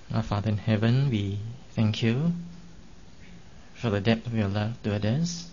Our Father in heaven, we thank you for the depth of your love toward us.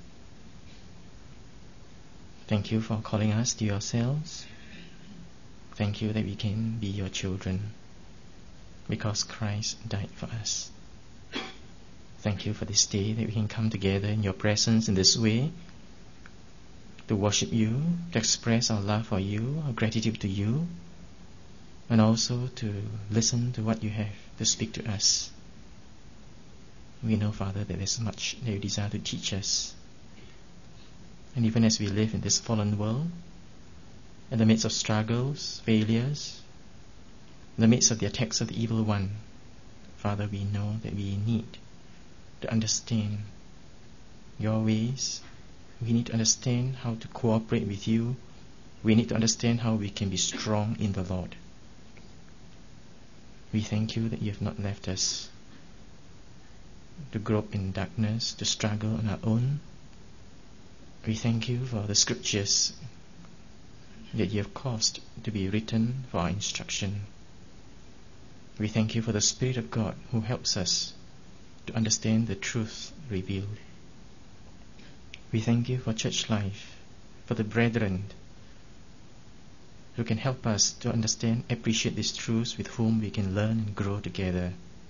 Thank you for calling us to yourselves. Thank you that we can be your children because Christ died for us. Thank you for this day that we can come together in your presence in this way to worship you, to express our love for you, our gratitude to you, and also to listen to what you have to speak to us. We know, Father, that there's much that you desire to teach us. And even as we live in this fallen world, in the midst of struggles, failures, in the midst of the attacks of the evil one, Father, we know that we need to understand your ways. We need to understand how to cooperate with you. We need to understand how we can be strong in the Lord. We thank you that you have not left us to grope in darkness, to struggle on our own. We thank you for the scriptures that you have caused to be written for our instruction. We thank you for the Spirit of God who helps us to understand the truth revealed. We thank you for church life, for the brethren who can help us to understand, appreciate these truths with whom we can learn and grow together.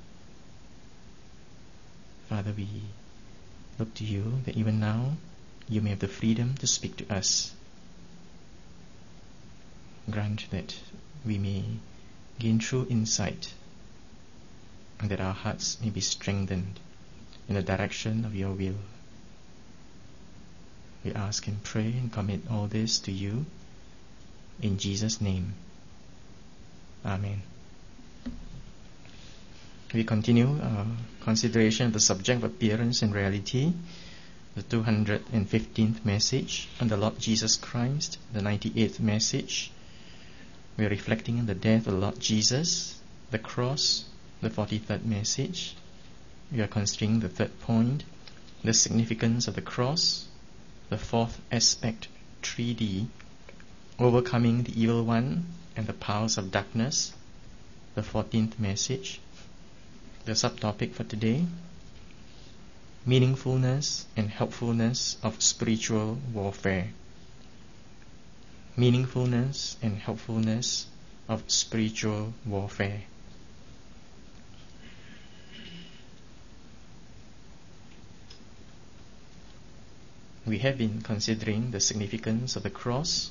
Father, we look to you that even now you may have the freedom to speak to us. Grant that we may gain true insight and that our hearts may be strengthened in the direction of your will. We ask and pray and commit all this to you in Jesus' name. Amen. We continue our consideration of the subject of appearance and reality, the 215th message on the Lord Jesus Christ, the 98th message. We are reflecting on the death of the Lord Jesus, the cross, the 43rd message. We are considering the third point, the significance of the cross, the fourth aspect, 3D, overcoming the evil one and the powers of darkness, the 14th message. The subtopic for today, meaningfulness and helpfulness of spiritual warfare. Meaningfulness and helpfulness of spiritual warfare. We have been considering the significance of the cross,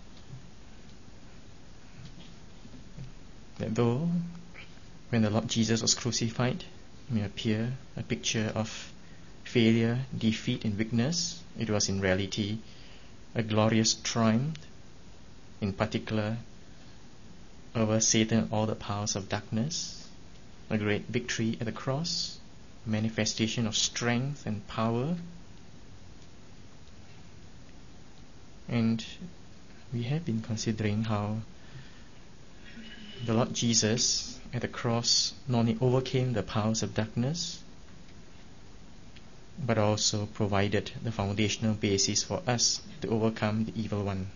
that though when the Lord Jesus was crucified, it may appear a picture of failure, defeat and weakness, it was in reality a glorious triumph, in particular over Satan and all the powers of darkness, a great victory at the cross, a manifestation of strength and power. And we have been considering how the Lord Jesus at the cross not only overcame the powers of darkness, but also provided the foundational basis for us to overcome the evil one.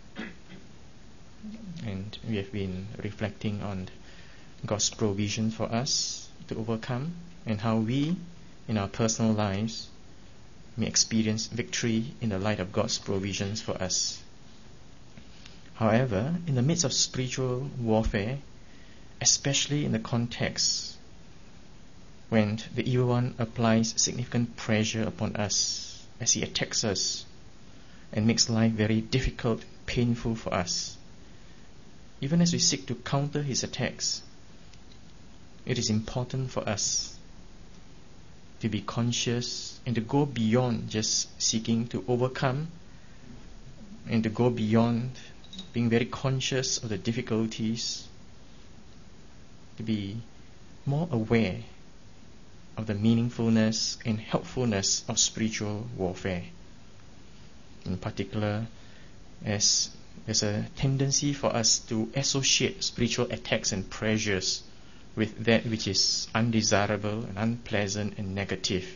And we have been reflecting on God's provision for us to overcome, and how we, in our personal lives, may experience victory in the light of God's provisions for us. However, in the midst of spiritual warfare, especially in the context when the evil one applies significant pressure upon us as he attacks us and makes life very difficult, painful for us, even as we seek to counter his attacks, it is important for us to be conscious and to go beyond just seeking to overcome, and to go beyond being very conscious of the difficulties, to be more aware of the meaningfulness and helpfulness of spiritual warfare. In particular, as there's a tendency for us to associate spiritual attacks and pressures with that which is undesirable and unpleasant and negative.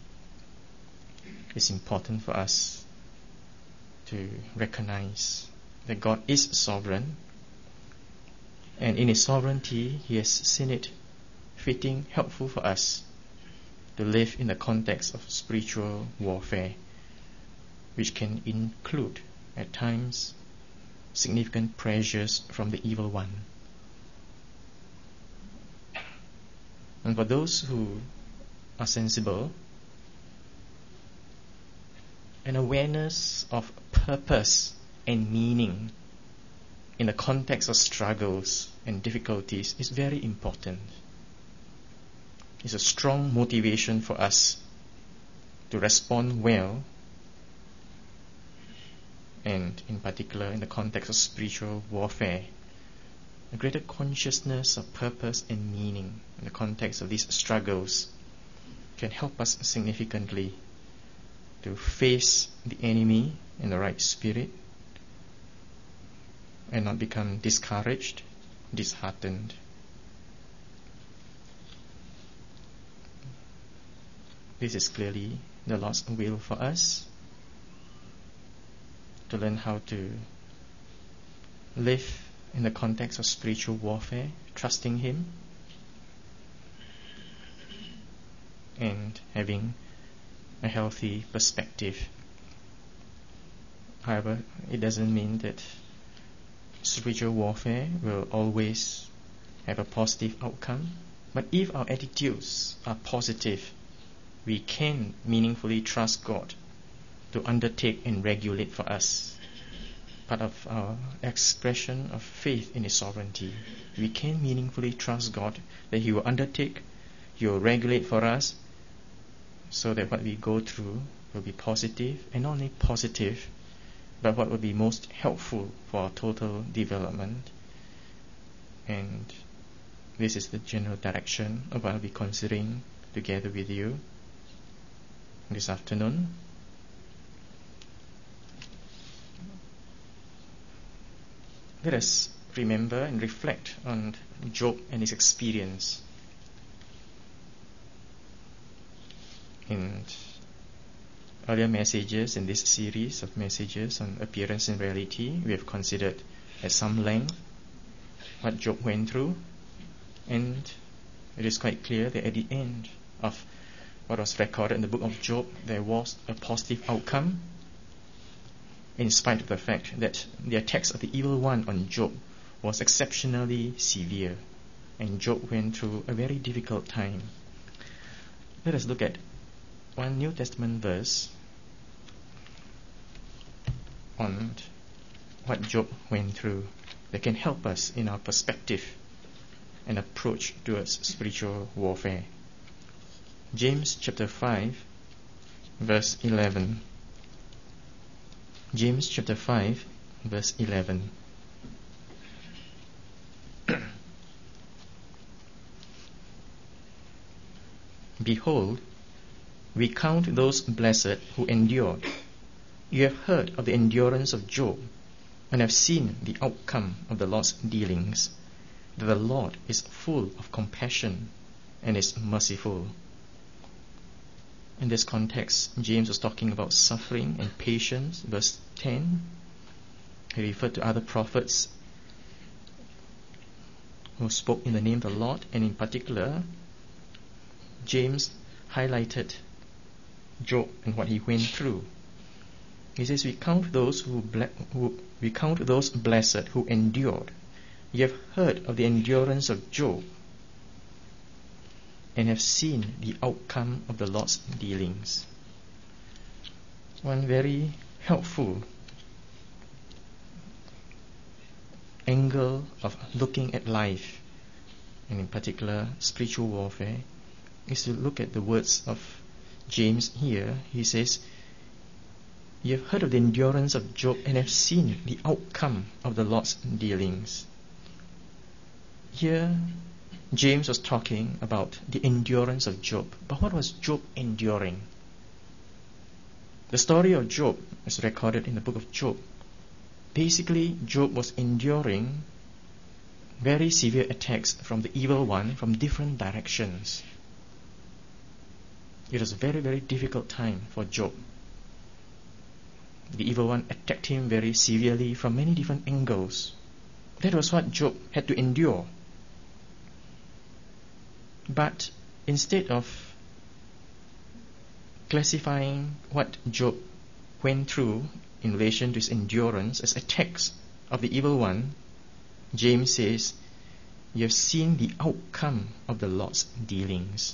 It's important for us to recognize that God is sovereign, and in his sovereignty he has seen it fitting, helpful for us to live in the context of spiritual warfare, which can include, at times, significant pressures from the evil one. And for those who are sensible, an awareness of purpose and meaning in the context of struggles and difficulties is very important. It's a strong motivation for us to respond well, and in particular in the context of spiritual warfare. A greater consciousness of purpose and meaning in the context of these struggles can help us significantly to face the enemy in the right spirit and not become discouraged, disheartened. This is clearly the Lord's will for us, to learn how to live in the context of spiritual warfare, trusting Him and having a healthy perspective. However, it doesn't mean that spiritual warfare will always have a positive outcome. But if our attitudes are positive, we can meaningfully trust God to undertake and regulate for us. Part of our expression of faith in His sovereignty, we can meaningfully trust God that He will undertake, He will regulate for us, so that what we go through will be positive, and not only positive, but what will be most helpful for our total development. And this is the general direction of what I'll be considering together with you this afternoon. Let us remember and reflect on Job and his experience. In earlier messages in this series of messages on appearance and reality, we have considered at some length what Job went through, and it is quite clear that at the end of what was recorded in the book of Job, there was a positive outcome, in spite of the fact that the attacks of the evil one on Job was exceptionally severe, and Job went through a very difficult time. Let us look at one New Testament verse on what Job went through that can help us in our perspective and approach towards spiritual warfare. James chapter 5 verse 11. James chapter 5 verse 11. Behold, we count those blessed who endured. You have heard of the endurance of Job, and have seen the outcome of the Lord's dealings, that the Lord is full of compassion and is merciful. In this context, James was talking about suffering and patience. Verse 10, he referred to other prophets who spoke in the name of the Lord, and in particular, James highlighted Job and what he went through. He says, we count those blessed who endured. You have heard of the endurance of Job, and have seen the outcome of the Lord's dealings. One very helpful angle of looking at life, and in particular spiritual warfare, is to look at the words of James here. He says, you have heard of the endurance of Job and have seen the outcome of the Lord's dealings. Here, James was talking about the endurance of Job. But what was Job enduring? The story of Job is recorded in the book of Job. Basically, Job was enduring very severe attacks from the evil one from different directions. It was a very, very difficult time for Job. The evil one attacked him very severely from many different angles. That was what Job had to endure. But instead of classifying what Job went through in relation to his endurance as attacks of the evil one, James says, you have seen the outcome of the Lord's dealings.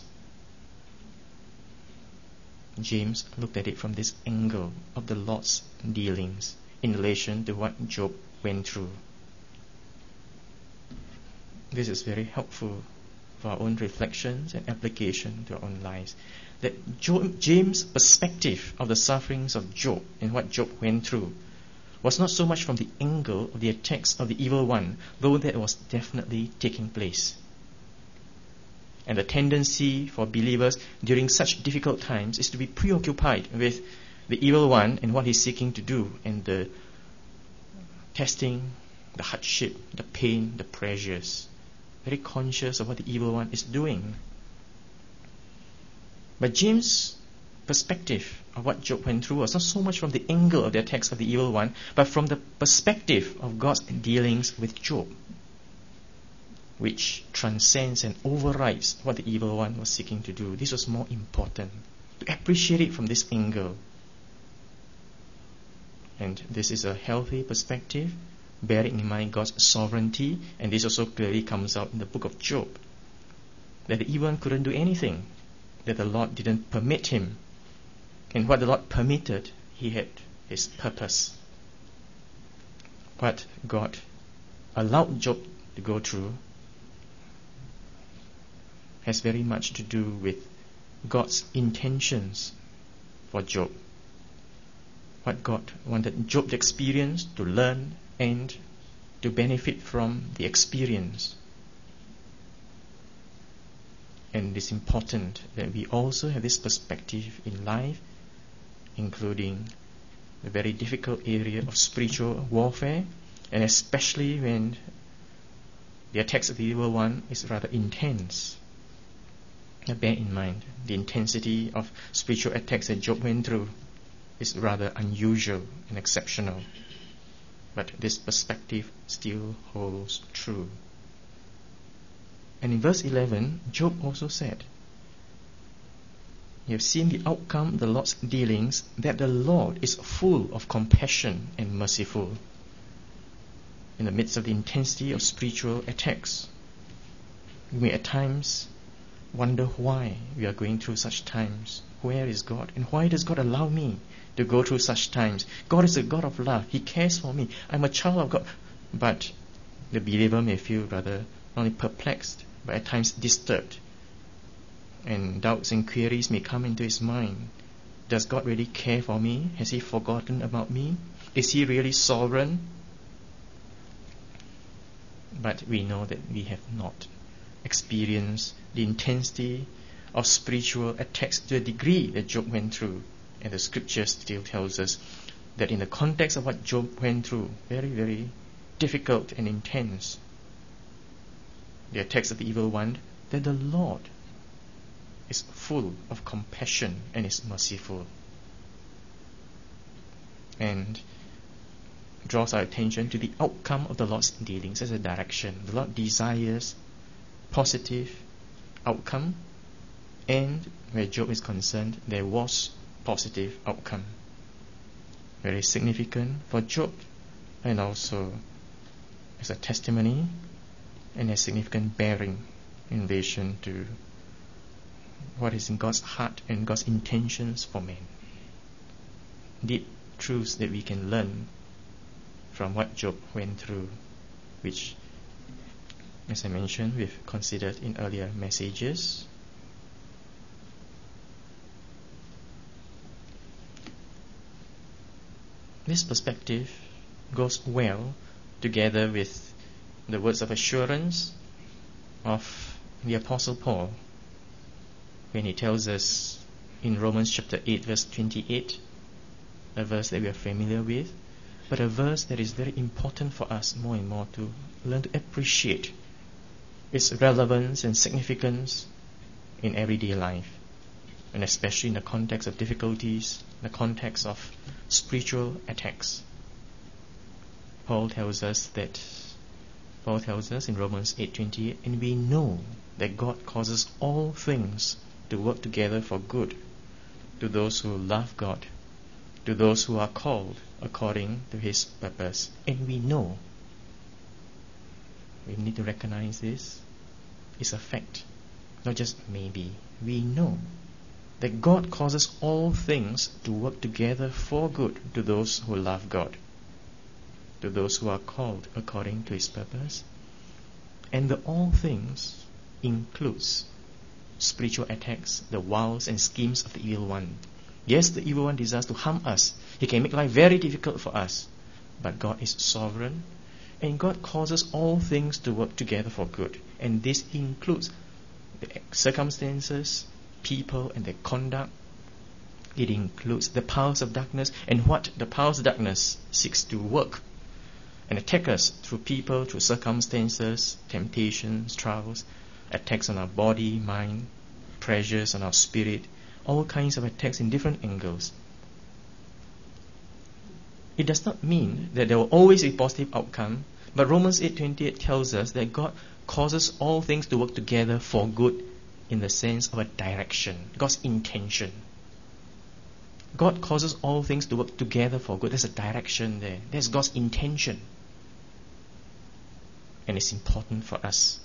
James looked at it from this angle of the Lord's dealings in relation to what Job went through. This is very helpful for our own reflections and application to our own lives. That James' perspective of the sufferings of Job and what Job went through was not so much from the angle of the attacks of the evil one, though that was definitely taking place. And the tendency for believers during such difficult times is to be preoccupied with the evil one and what he's seeking to do, and the testing, the hardship, the pain, the pressures. Very conscious of what the evil one is doing. But James' perspective of what Job went through was not so much from the angle of the attacks of the evil one, but from the perspective of God's dealings with Job, which transcends and overrides what the evil one was seeking to do. This was more important, to appreciate it from this angle. And this is a healthy perspective, bearing in mind God's sovereignty, and this also clearly comes out in the book of Job, that the evil one couldn't do anything, that the Lord didn't permit him. And what the Lord permitted, he had his purpose. What God allowed Job to go through has very much to do with God's intentions for Job. What God wanted Job to experience, to learn, and to benefit from the experience. And it is important that we also have this perspective in life, including the very difficult area of spiritual warfare, and especially when the attacks of the evil one is rather intense. Now bear in mind, the intensity of spiritual attacks that Job went through is rather unusual and exceptional. But this perspective still holds true. And in verse 11, Job also said, you have seen the outcome of the Lord's dealings, that the Lord is full of compassion and merciful. In the midst of the intensity of spiritual attacks, we may at times wonder why we are going through such times. Where is God? And why does God allow me to go through such times? God is a God of love. He cares for me. I'm a child of God. But the believer may feel rather not only perplexed, but at times disturbed. And doubts and queries may come into his mind. Does God really care for me? Has He forgotten about me? Is He really sovereign? But we know that we have not experienced the intensity of spiritual attacks to the degree that Job went through. And the scripture still tells us that in the context of what Job went through, very, very difficult and intense, the attacks of the evil one, that the Lord is full of compassion and is merciful. And draws our attention to the outcome of the Lord's dealings as a direction. The Lord desires positive outcome, and where Job is concerned, there was positive outcome. Very significant for Job, and also as a testimony and a significant bearing in relation to what is in God's heart and God's intentions for men. Deep truths that we can learn from what Job went through, which, as I mentioned, we've considered in earlier messages. This perspective goes well together with the words of assurance of the Apostle Paul when he tells us in Romans chapter 8 verse 28, a verse that we are familiar with, but a verse that is very important for us more and more to learn to appreciate its relevance and significance in everyday life, and especially in the context of difficulties, the context of spiritual attacks. Paul tells us that Paul tells us in Romans 8:28, and we know that God causes all things to work together for good to those who love God, to those who are called according to His purpose. And we know. We need to recognize this. It's a fact, not just maybe. We know that God causes all things to work together for good to those who love God, to those who are called according to His purpose. And the all things includes spiritual attacks, the wiles and schemes of the evil one. Yes, the evil one desires to harm us. He can make life very difficult for us. But God is sovereign, and God causes all things to work together for good. And this includes the circumstances, people, and their conduct. It includes the powers of darkness and what the powers of darkness seeks to work and attack us through people, through circumstances, temptations, trials, attacks on our body, mind, pressures on our spirit, all kinds of attacks in different angles. It does not mean that there will always be a positive outcome, but Romans 8:28 tells us that God causes all things to work together for good in the sense of a direction, God's intention. God causes all things to work together for good. There's a direction there. There's God's intention. And it's important for us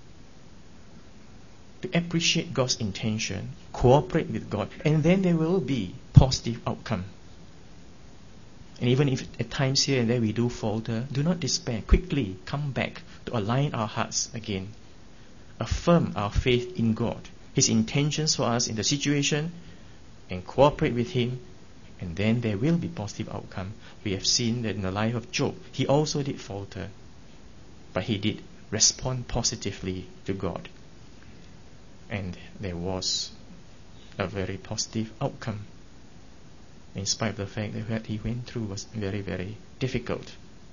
to appreciate God's intention, cooperate with God, and then there will be positive outcome. And even if at times here and there we do falter, do not despair. Quickly come back to align our hearts again. Affirm our faith in God, His intentions for us in the situation, and cooperate with Him, and then there will be positive outcome. We have seen that in the life of Job, he also did falter, but he did respond positively to God. And there was a very positive outcome, in spite of the fact that what he went through was very, very difficult.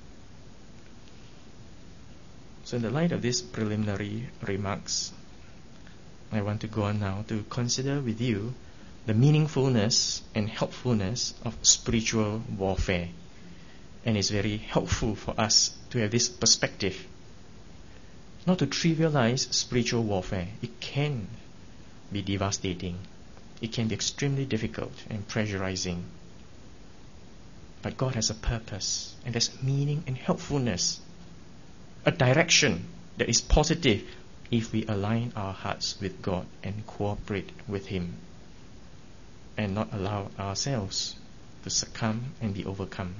So in the light of these preliminary remarks, I want to go on now to consider with you the meaningfulness and helpfulness of spiritual warfare. And it's very helpful for us to have this perspective, not to trivialize spiritual warfare. It can be devastating. It can be extremely difficult and pressurizing. But God has a purpose, and there's meaning and helpfulness, a direction that is positive if we align our hearts with God and cooperate with Him, and not allow ourselves to succumb and be overcome.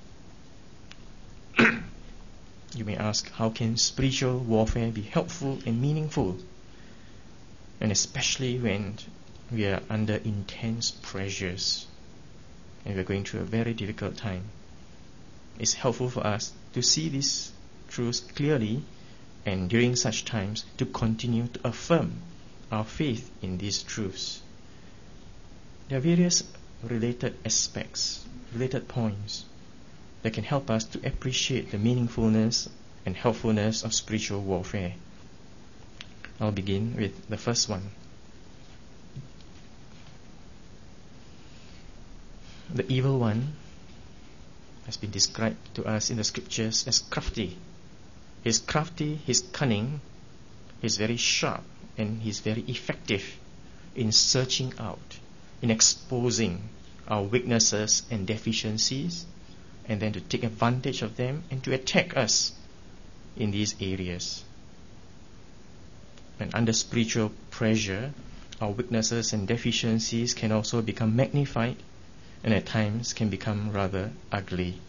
You may ask, how can spiritual warfare be helpful and meaningful? And especially when we are under intense pressures and we are going through a very difficult time. It's helpful for us to see these truths clearly, and during such times to continue to affirm our faith in these truths. There are various related aspects, related points that can help us to appreciate the meaningfulness and helpfulness of spiritual warfare. I'll begin with the first one. The evil one has been described to us in the scriptures as crafty. He's crafty, he's cunning, he's very sharp, and he's very effective in searching out, in exposing our weaknesses and deficiencies, and then to take advantage of them and to attack us in these areas. And under spiritual pressure, our weaknesses and deficiencies can also become magnified, and at times can become rather ugly.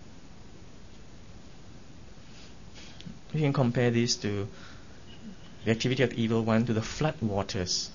We can compare this to the activity of the evil one to the flood waters.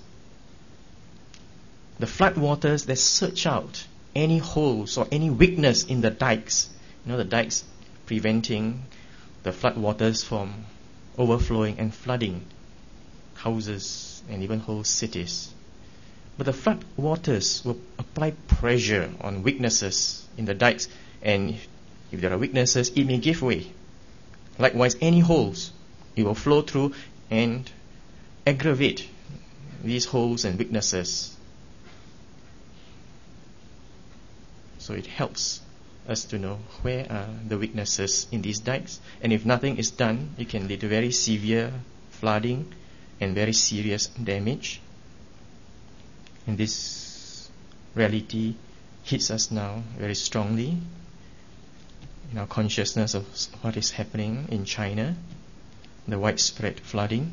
The flood waters that search out any holes or any weakness in the dikes. The dikes preventing the flood waters from overflowing and flooding houses and even whole cities. But the flood waters will apply pressure on weaknesses in the dikes, and if there are weaknesses, it may give way. Likewise, any holes, it will flow through and aggravate these holes and weaknesses. So it helps us to know where are the weaknesses in these dikes, and if nothing is done, it can lead to very severe flooding and very serious damage. And this reality hits us now very strongly in our consciousness of what is happening in China, the widespread flooding,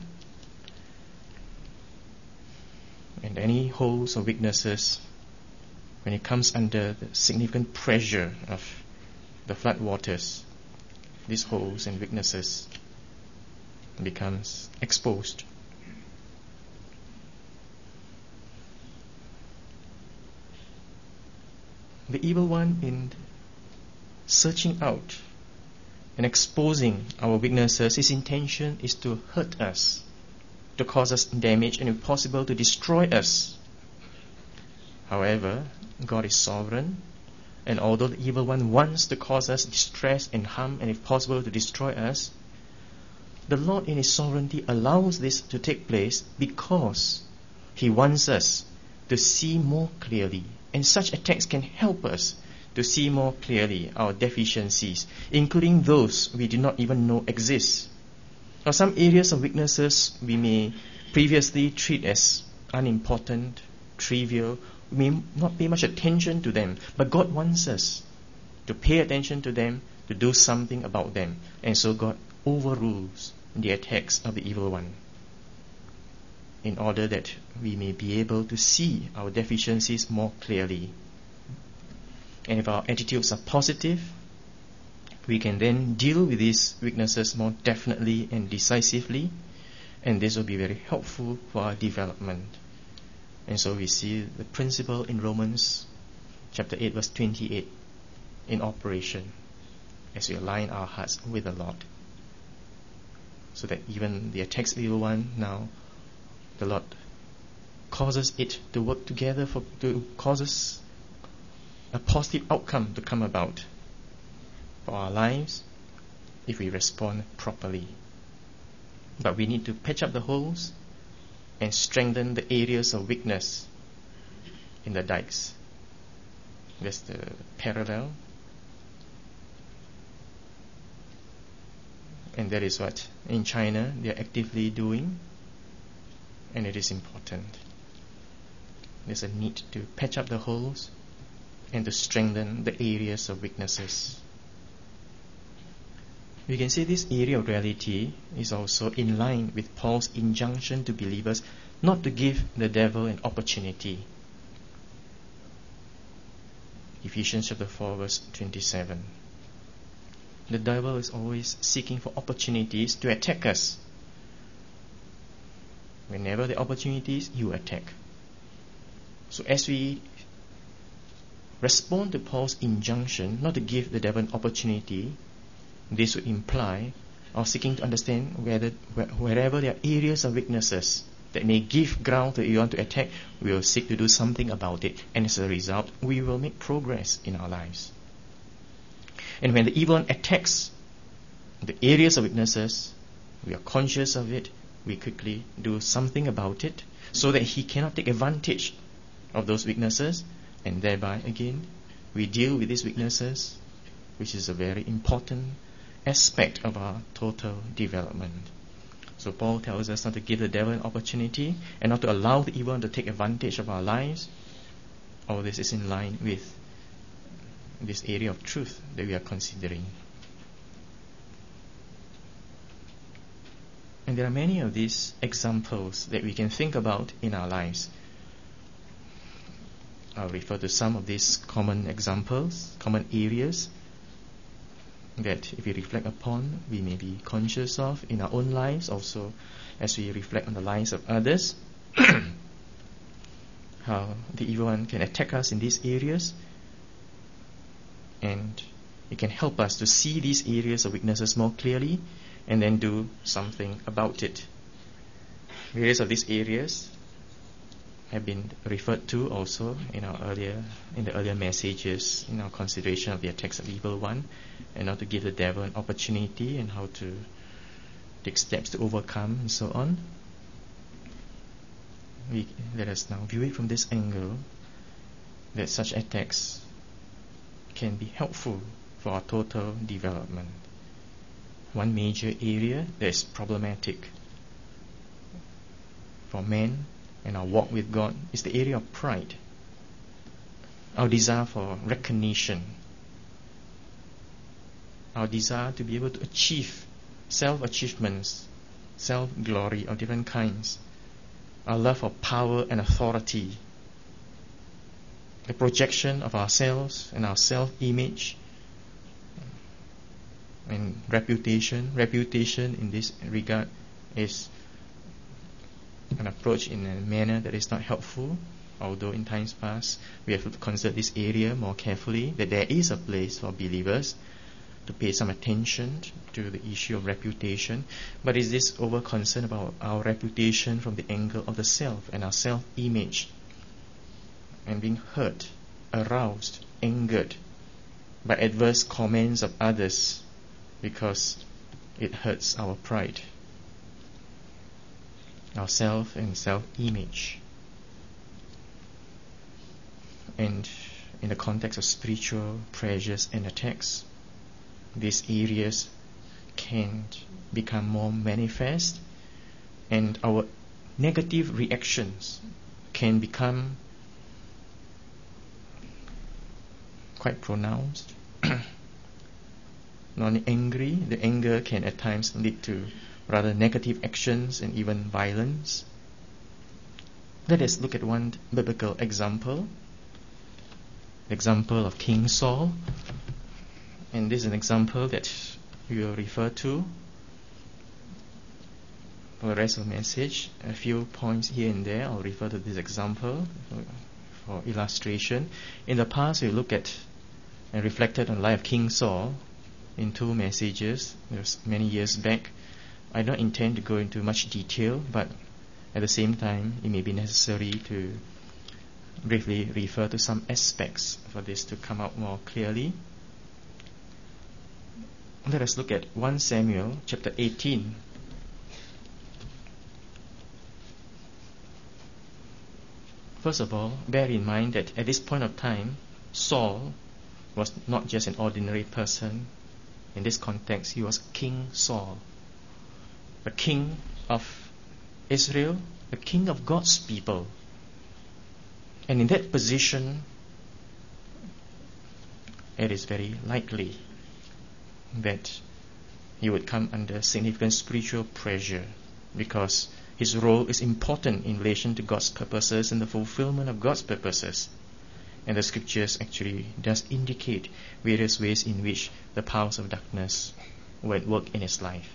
and any holes or weaknesses when it comes under the significant pressure of the flood waters. These holes and weaknesses becomes exposed. The evil one, in searching out and exposing our weaknesses, his intention is to hurt us, to cause us damage, and if possible to destroy us. However, God is sovereign, and although the evil one wants to cause us distress and harm, and if possible to destroy us, the Lord in His sovereignty allows this to take place because He wants us to see more clearly. And such attacks can help us to see more clearly our deficiencies, including those we do not even know exist. Now, some areas of weaknesses we may previously treat as unimportant, trivial. We may not pay much attention to them, but God wants us to pay attention to them, to do something about them. And so God overrules the attacks of the evil one, in order that we may be able to see our deficiencies more clearly. And if our attitudes are positive, we can then deal with these weaknesses more definitely and decisively, and this will be very helpful for our development. And so we see the principle in Romans chapter 8 verse 28 in operation as we align our hearts with the Lord, so that even the attacks of the evil one, now the Lord causes it to work together to cause us a positive outcome to come about for our lives if we respond properly. But we need to patch up the holes and strengthen the areas of weakness in the dikes. That's the parallel. And that is what in China they are actively doing. And it is important. There's a need to patch up the holes and to strengthen the areas of weaknesses. We can see this area of reality is also in line with Paul's injunction to believers not to give the devil an opportunity. Ephesians chapter 4 verse 27. The devil is always seeking for opportunities to attack us. Whenever the opportunities, you attack. So as we respond to Paul's injunction not to give the devil an opportunity, this would imply our seeking to understand wherever there are areas of weaknesses that may give ground to you want to attack, we will seek to do something about it, and as a result, we will make progress in our lives. And when the evil one attacks the areas of weaknesses, we are conscious of it, we quickly do something about it so that he cannot take advantage of those weaknesses, and thereby again we deal with these weaknesses, which is a very important aspect of our total development. So Paul tells us not to give the devil an opportunity and not to allow the evil one to take advantage of our lives. All this is in line with this area of truth that we are considering. And there are many of these examples that we can think about in our lives. I'll refer to some of these common examples, common areas that if we reflect upon, we may be conscious of in our own lives, also as we reflect on the lives of others. How the evil one can attack us in these areas, and it can help us to see these areas of weaknesses more clearly and then do something about it. Various of these areas have been referred to also in the earlier messages in our consideration of the attacks of the evil one, and not to give the devil an opportunity and how to take steps to overcome and so on. Let us now view it from this angle, that such attacks can be helpful for our total development. One major area that is problematic for man and our walk with God is the area of pride. Our desire for recognition, our desire to be able to achieve self-achievements, self-glory of different kinds, our love for power and authority, the projection of ourselves and our self-image, and reputation. Reputation in this regard is an approach in a manner that is not helpful, although in times past we have to consider this area more carefully, that there is a place for believers to pay some attention to the issue of reputation. But is this over concern about our reputation from the angle of the self and our self-image, and being hurt, aroused, angered by adverse comments of others because it hurts our pride, our self and self-image? And in the context of spiritual pressures and attacks, these areas can become more manifest, and our negative reactions can become quite pronounced. Not only angry, the anger can at times lead to rather negative actions and even violence. Let us look at one biblical example, the example of King Saul. And this is an example that we will refer to for the rest of the message. A few points here and there, I'll refer to this example for illustration. In the past, we looked at and reflected on the life of King Saul in 2 messages. It was many years back. I don't intend to go into much detail, but at the same time, it may be necessary to briefly refer to some aspects for this to come out more clearly. Let us look at 1 Samuel chapter 18. First of all, bear in mind that at this point of time, Saul was not just an ordinary person. In this context, he was King Saul, the king of Israel, the king of God's people. And in that position, it is very likely that he would come under significant spiritual pressure, because his role is important in relation to God's purposes and the fulfillment of God's purposes. And the scriptures actually does indicate various ways in which the powers of darkness were at work in his life.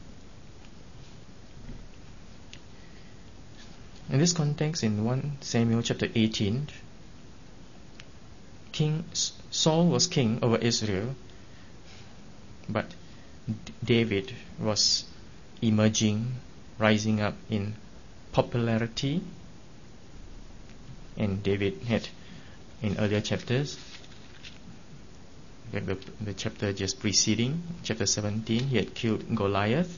In this context, in 1 Samuel chapter 18, King Saul was king over Israel, but David was emerging, rising up in popularity. And David had, in earlier chapters, like the chapter just preceding, chapter 17, he had killed Goliath.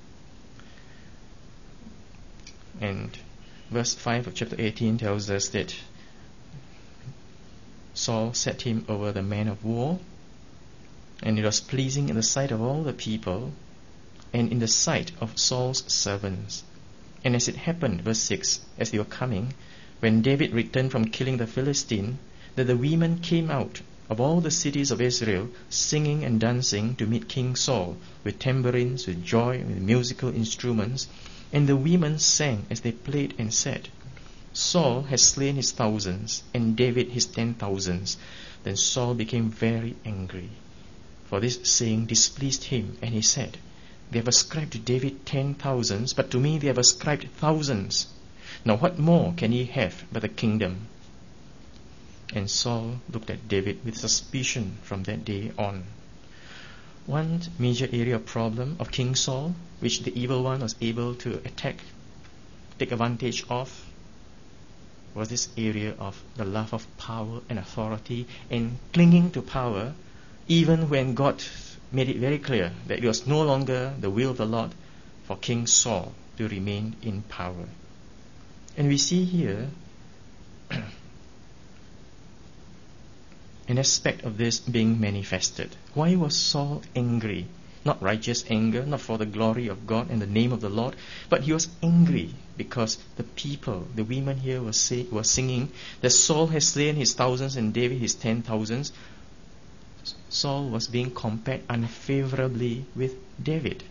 And verse 5 of chapter 18 tells us that Saul set him over the men of war, and it was pleasing in the sight of all the people and in the sight of Saul's servants. And as it happened, verse 6, as they were coming, when David returned from killing the Philistine, that the women came out of all the cities of Israel, singing and dancing to meet King Saul, with tambourines, with joy, with musical instruments. And the women sang as they played and said, Saul has slain his thousands, and David his 10,000s. Then Saul became very angry, for this saying displeased him, and he said, They have ascribed to David 10,000s, but to me they have ascribed thousands. Now what more can he have but the kingdom? And Saul looked at David with suspicion from that day on. One major area of problem of King Saul, which the evil one was able to attack, take advantage of, was this area of the love of power and authority, and clinging to power even when God made it very clear that it was no longer the will of the Lord for King Saul to remain in power. And we see here an aspect of this being manifested. Why was Saul angry? Not righteous anger, not for the glory of God and the name of the Lord, but he was angry because the people, the women here were singing that Saul has slain his thousands and David his 10,000s. Saul was being compared unfavorably with David.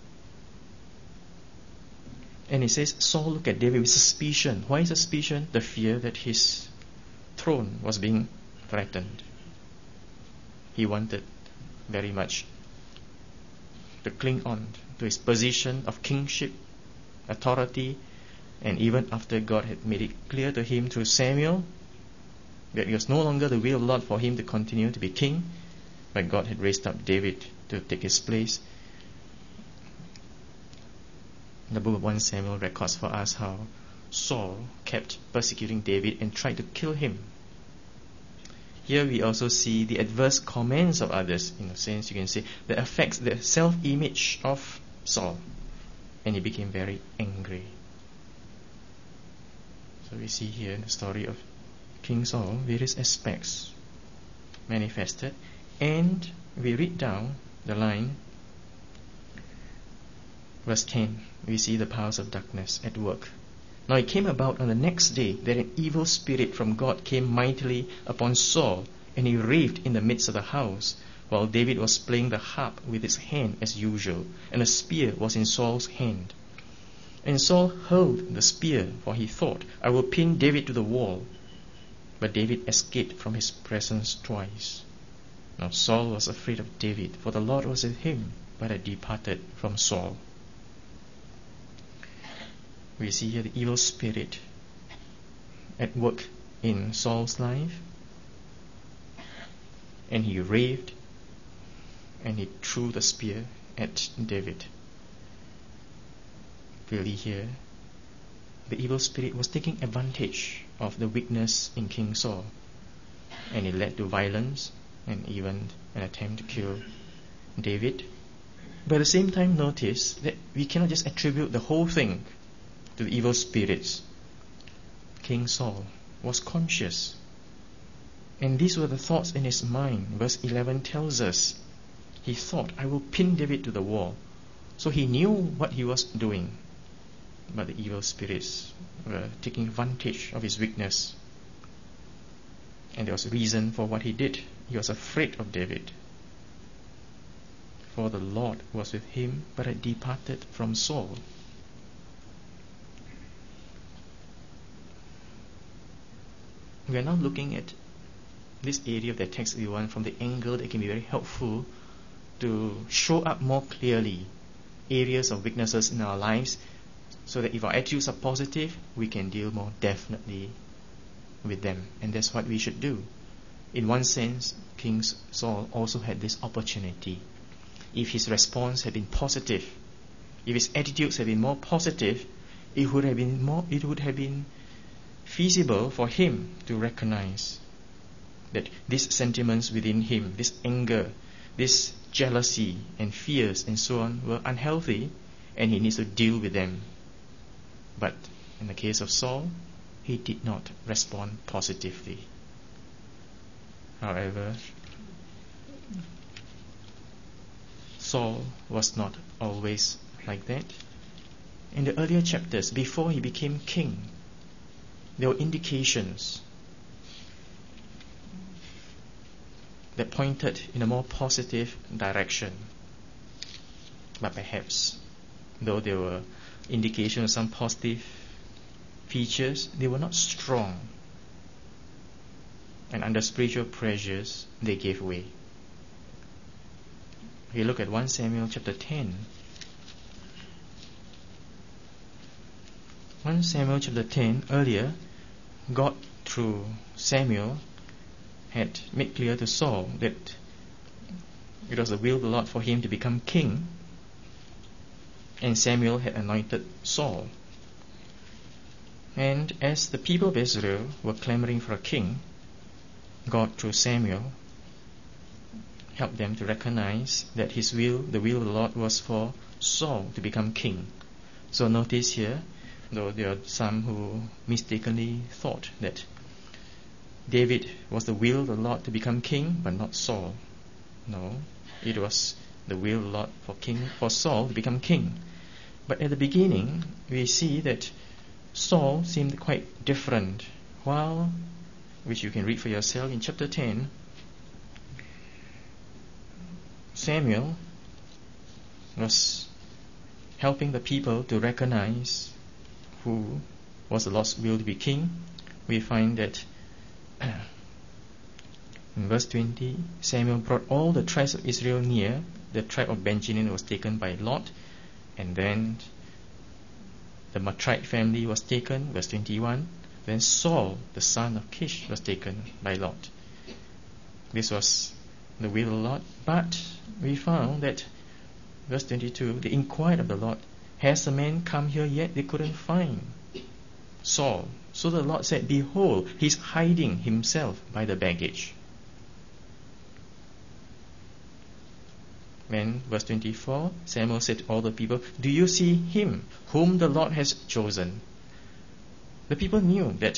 And he says Saul looked at David with suspicion. Why suspicion? The fear that his throne was being threatened. He wanted very much to cling on to his position of kingship, authority, and even after God had made it clear to him through Samuel that it was no longer the will of the Lord for him to continue to be king, but God had raised up David to take his place. The book of 1 Samuel records for us how Saul kept persecuting David and tried to kill him. Here we also see the adverse comments of others, in a sense you can say, that affects the self-image of Saul. And he became very angry. So we see here in the story of King Saul, various aspects manifested. And we read down the line, verse 10, we see the powers of darkness at work. Now it came about on the next day that an evil spirit from God came mightily upon Saul, and he raved in the midst of the house, while David was playing the harp with his hand as usual, and a spear was in Saul's hand. And Saul hurled the spear, for he thought, I will pin David to the wall. But David escaped from his presence twice. Now Saul was afraid of David, for the Lord was with him, but had departed from Saul. We see here the evil spirit at work in Saul's life, and he raved and he threw the spear at David. Really here, the evil spirit was taking advantage of the weakness in King Saul, and it led to violence and even an attempt to kill David. But at the same time, notice that we cannot just attribute the whole thing to the evil spirits. King Saul was conscious, and these were the thoughts in his mind. Verse 11 tells us he thought, I will pin David to the wall. So he knew what he was doing, but the evil spirits were taking advantage of his weakness, and there was reason for what he did. He was afraid of David, for the Lord was with him, but had departed from Saul. We are now looking at this area of the text we want from the angle that can be very helpful to show up more clearly areas of weaknesses in our lives, so that if our attitudes are positive, we can deal more definitely with them. And that's what we should do. In one sense, King Saul also had this opportunity. If his response had been positive, if his attitudes had been more positive, it would have been feasible for him to recognize that these sentiments within him, this anger, this jealousy and fears and so on, were unhealthy, and he needs to deal with them. But in the case of Saul, he did not respond positively. However, Saul was not always like that. In the earlier chapters, before he became king, there were indications that pointed in a more positive direction. But perhaps, though there were indications of some positive features, they were not strong. And under spiritual pressures, they gave way. We look at 1 Samuel chapter 10. 1 Samuel chapter 10, earlier, God through Samuel had made clear to Saul that it was the will of the Lord for him to become king, and Samuel had anointed Saul. And as the people of Israel were clamoring for a king, God through Samuel helped them to recognize that the will of the Lord was for Saul to become king. So notice here, though there are some who mistakenly thought that David was the will of the Lord to become king, but not Saul. No, it was the will of the Lord for Saul to become king. But at the beginning, we see that Saul seemed quite different. Which you can read for yourself in chapter 10, Samuel was helping the people to recognize who was the Lord's will to be king. We find that in verse 20, Samuel brought all the tribes of Israel near. The tribe of Benjamin was taken by Lot, and then the Matrite family was taken, verse 21. Then Saul, the son of Kish, was taken by Lot. This was the will of the Lord. But we found that, verse 22, they inquired of the Lord, has the man come here yet? They couldn't find Saul. So the Lord said, behold, he's hiding himself by the baggage. Then, verse 24, Samuel said to all the people, do you see him whom the Lord has chosen? The people knew that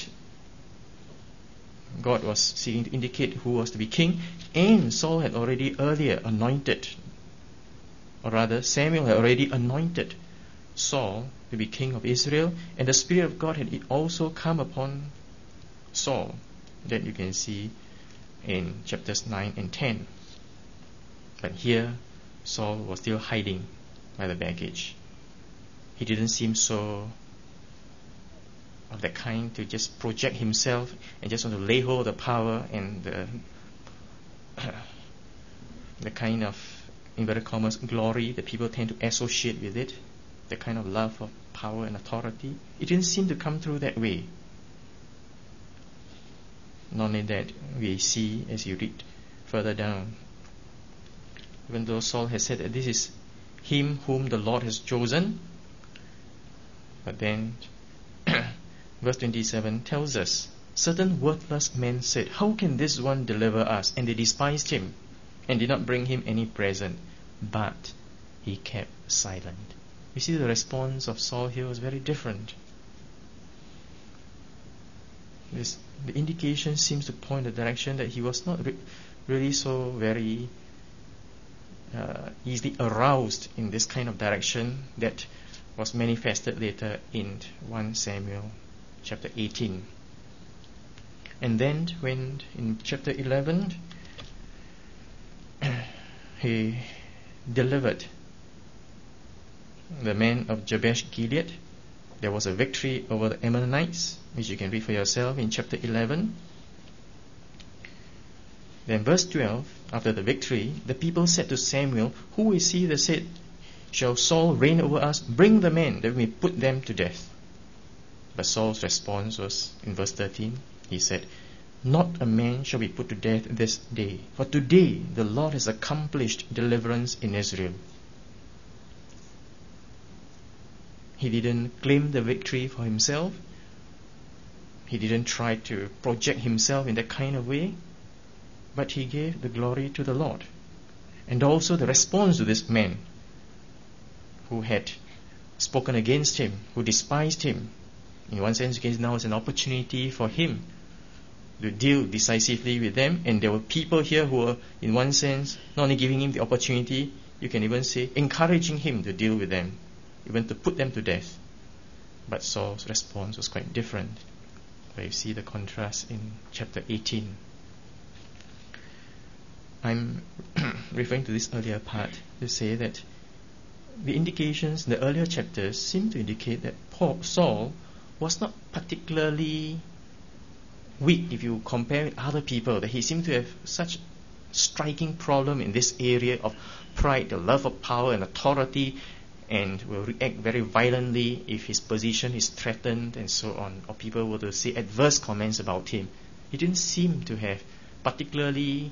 God was seeking to indicate who was to be king, and Saul had already earlier anointed, or rather Samuel had already anointed Saul to be king of Israel, and the Spirit of God had also come upon Saul. That you can see in chapters 9 and 10. But here Saul was still hiding by the baggage. He didn't seem so of that kind to just project himself and just want to lay hold of the power and the kind of inverted commas glory that people tend to associate with it, the kind of love of power and authority. It didn't seem to come through that way. Not only that, we see as you read further down, even though Saul has said that this is him whom the Lord has chosen, but then verse 27 tells us, certain worthless men said, how can this one deliver us? And they despised him and did not bring him any present, but he kept silent. You see, the response of Saul here was very different. The indication seems to point the direction that he was not really so very easily aroused in this kind of direction that was manifested later in 1 Samuel chapter 18. And then when in chapter 11 he delivered the men of Jabesh Gilead, there was a victory over the Ammonites, which you can read for yourself in chapter 11. Then verse 12, after the victory, the people said to Samuel, who is he that said, shall Saul reign over us? Bring the men that we may put them to death. But Saul's response was in verse 13, he said, not a man shall be put to death this day, for today the Lord has accomplished deliverance in Israel. He didn't claim the victory for himself. He didn't try to project himself in that kind of way, but he gave the glory to the Lord. And also the response to this man who had spoken against him, who despised him. In one sense, now is an opportunity for him to deal decisively with them. And there were people here who were, in one sense, not only giving him the opportunity, you can even say, encouraging him to deal with them, even to put them to death. But Saul's response was quite different. Where you see the contrast in chapter 18. I'm referring to this earlier part to say that the indications in the earlier chapters seem to indicate that Saul was not particularly weak if you compare with other people, that he seemed to have such striking problem in this area of pride, the love of power and authority, and will react very violently if his position is threatened and so on, or people were to say adverse comments about him. He didn't seem to have particularly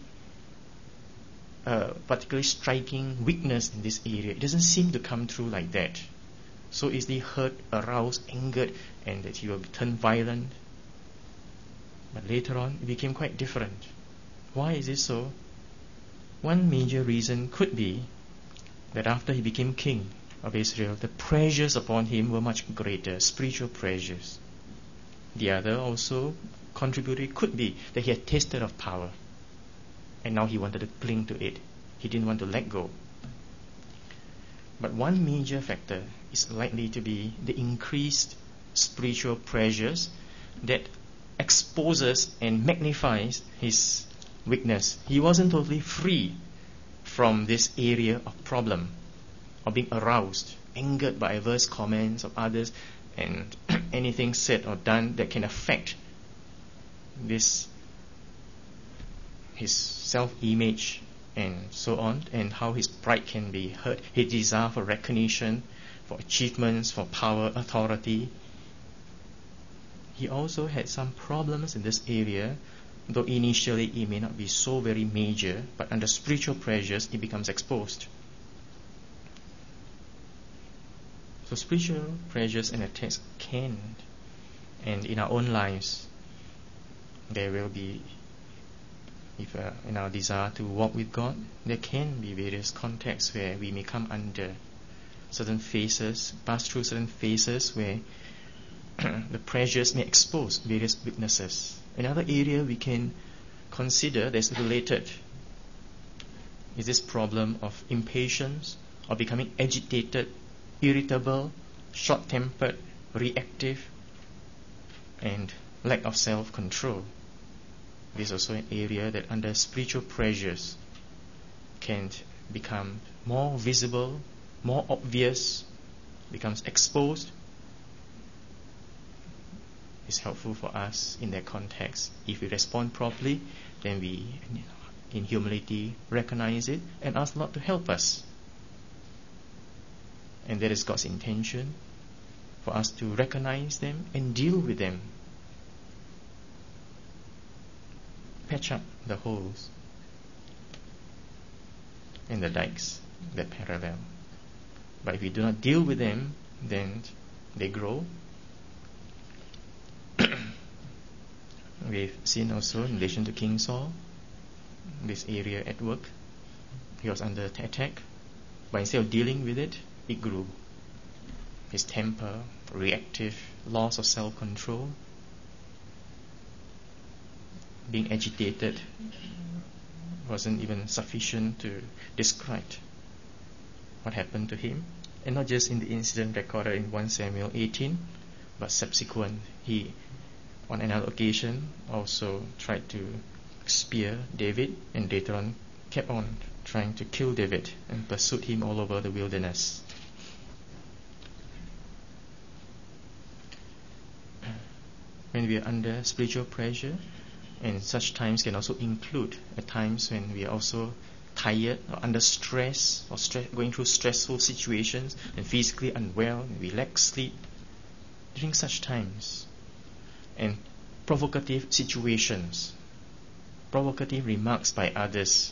striking weakness in this area. It doesn't seem to come through like that. So easily hurt, aroused, angered, and that he will turn violent. But later on, it became quite different. Why is this so? One major reason could be that after he became king of Israel, the pressures upon him were much greater, spiritual pressures. The other also contributory could be that he had tasted of power, and now he wanted to cling to it. He didn't want to let go. But one major factor is likely to be the increased spiritual pressures that exposes and magnifies his weakness. He wasn't totally free from this area of problem, of being aroused, angered by adverse comments of others, and anything said or done that can affect his self-image and so on, and how his pride can be hurt, his desire for recognition, for achievements, for power, authority. He also had some problems in this area, though initially it may not be so very major, but under spiritual pressures it becomes exposed. So spiritual pressures and attacks can, and in our own lives, there will be, if in our desire to walk with God, there can be various contexts where we may come under certain phases, pass through certain phases where the pressures may expose various weaknesses. Another area we can consider that's related is this problem of impatience, or becoming agitated, irritable, short-tempered, reactive, and lack of self-control. This is also an area that under spiritual pressures can become more visible, more obvious, becomes exposed. It's helpful for us in that context. If we respond properly, then we, in humility, recognize it and ask Lord to help us. And that is God's intention, for us to recognize them and deal with them. Patch up the holes in the dikes that parallel. But if we do not deal with them, then they grow. We've seen also in relation to King Saul, this area at work. He was under attack, but instead of dealing with it, it grew. His temper, reactive, loss of self-control, being agitated wasn't even sufficient to describe what happened to him. And not just in the incident recorded in 1 Samuel 18, but subsequent. He, on another occasion, also tried to spear David, and later on kept on trying to kill David and pursued him all over the wilderness. When we are under spiritual pressure, and such times can also include at times when we are also tired or under stress, or going through stressful situations and physically unwell, and we lack sleep. During such times, and provocative situations, provocative remarks by others,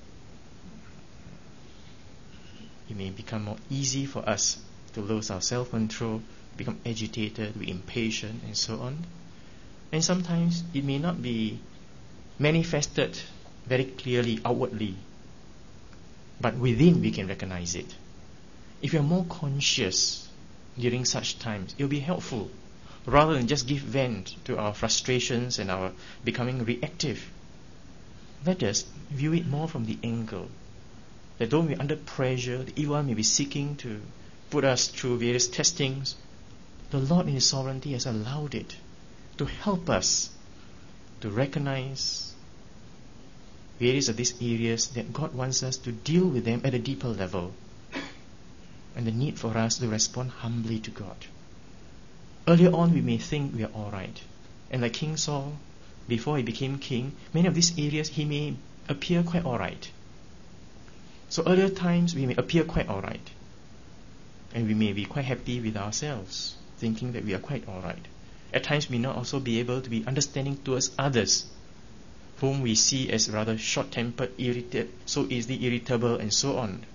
it may become more easy for us to lose our self-control, become agitated, be impatient, and so on. And sometimes it may not be manifested very clearly outwardly, but within we can recognize it. If we are more conscious during such times, it will be helpful, rather than just give vent to our frustrations and our becoming reactive. Let us view it more from the angle that though we are under pressure, the evil one may be seeking to put us through various testings, the Lord in His sovereignty has allowed it to help us to recognize various of these areas that God wants us to deal with them at a deeper level, and the need for us to respond humbly to God. Earlier on we may think we are alright, and like King Saul, before he became king, many of these areas he may appear quite alright. So earlier times we may appear quite alright, and we may be quite happy with ourselves, thinking that we are quite alright. At times we may not also be able to be understanding towards others, whom we see as rather short-tempered, irritated, so easily irritable, and so on.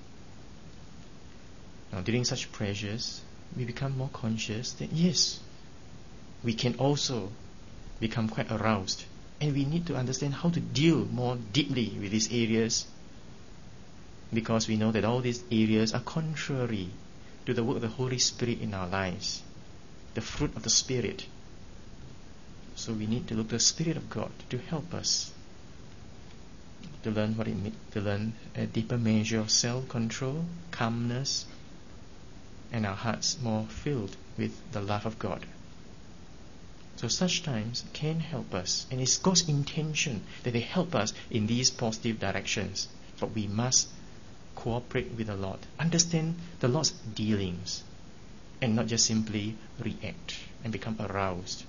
Now during such pressures, we become more conscious that yes, we can also become quite aroused, and we need to understand how to deal more deeply with these areas, because we know that all these areas are contrary to the work of the Holy Spirit in our lives, the fruit of the Spirit. So we need to look to the Spirit of God to help us to learn what it means, to learn a deeper measure of self-control, calmness, and our hearts more filled with the love of God. So such times can help us, and it's God's intention that they help us in these positive directions. But we must cooperate with the Lord, understand the Lord's dealings, and not just simply react and become aroused.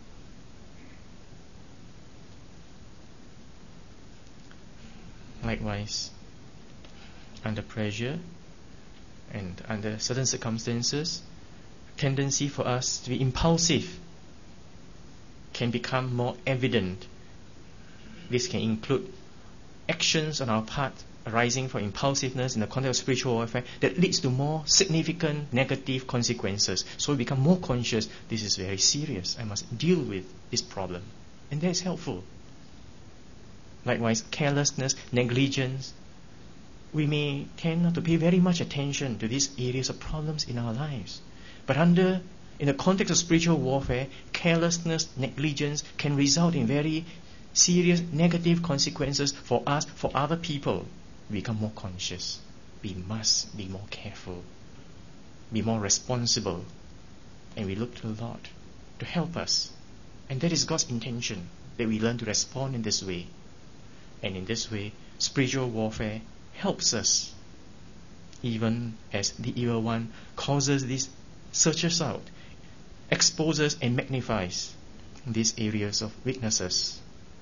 Likewise, under pressure and under certain circumstances, tendency for us to be impulsive can become more evident. This can include actions on our part arising from impulsiveness in the context of spiritual warfare that leads to more significant negative consequences. So we become more conscious, this is very serious, I must deal with this problem. And that is helpful. Likewise, carelessness, negligence. We may tend not to pay very much attention to these areas of problems in our lives. But in the context of spiritual warfare, carelessness, negligence can result in very serious negative consequences for us, for other people. We become more conscious. We must be more careful, be more responsible, and we look to the Lord to help us. And that is God's intention, that we learn to respond in this way. And in this way, spiritual warfare helps us, even as the evil one causes these, searches out, exposes and magnifies these areas of weaknesses.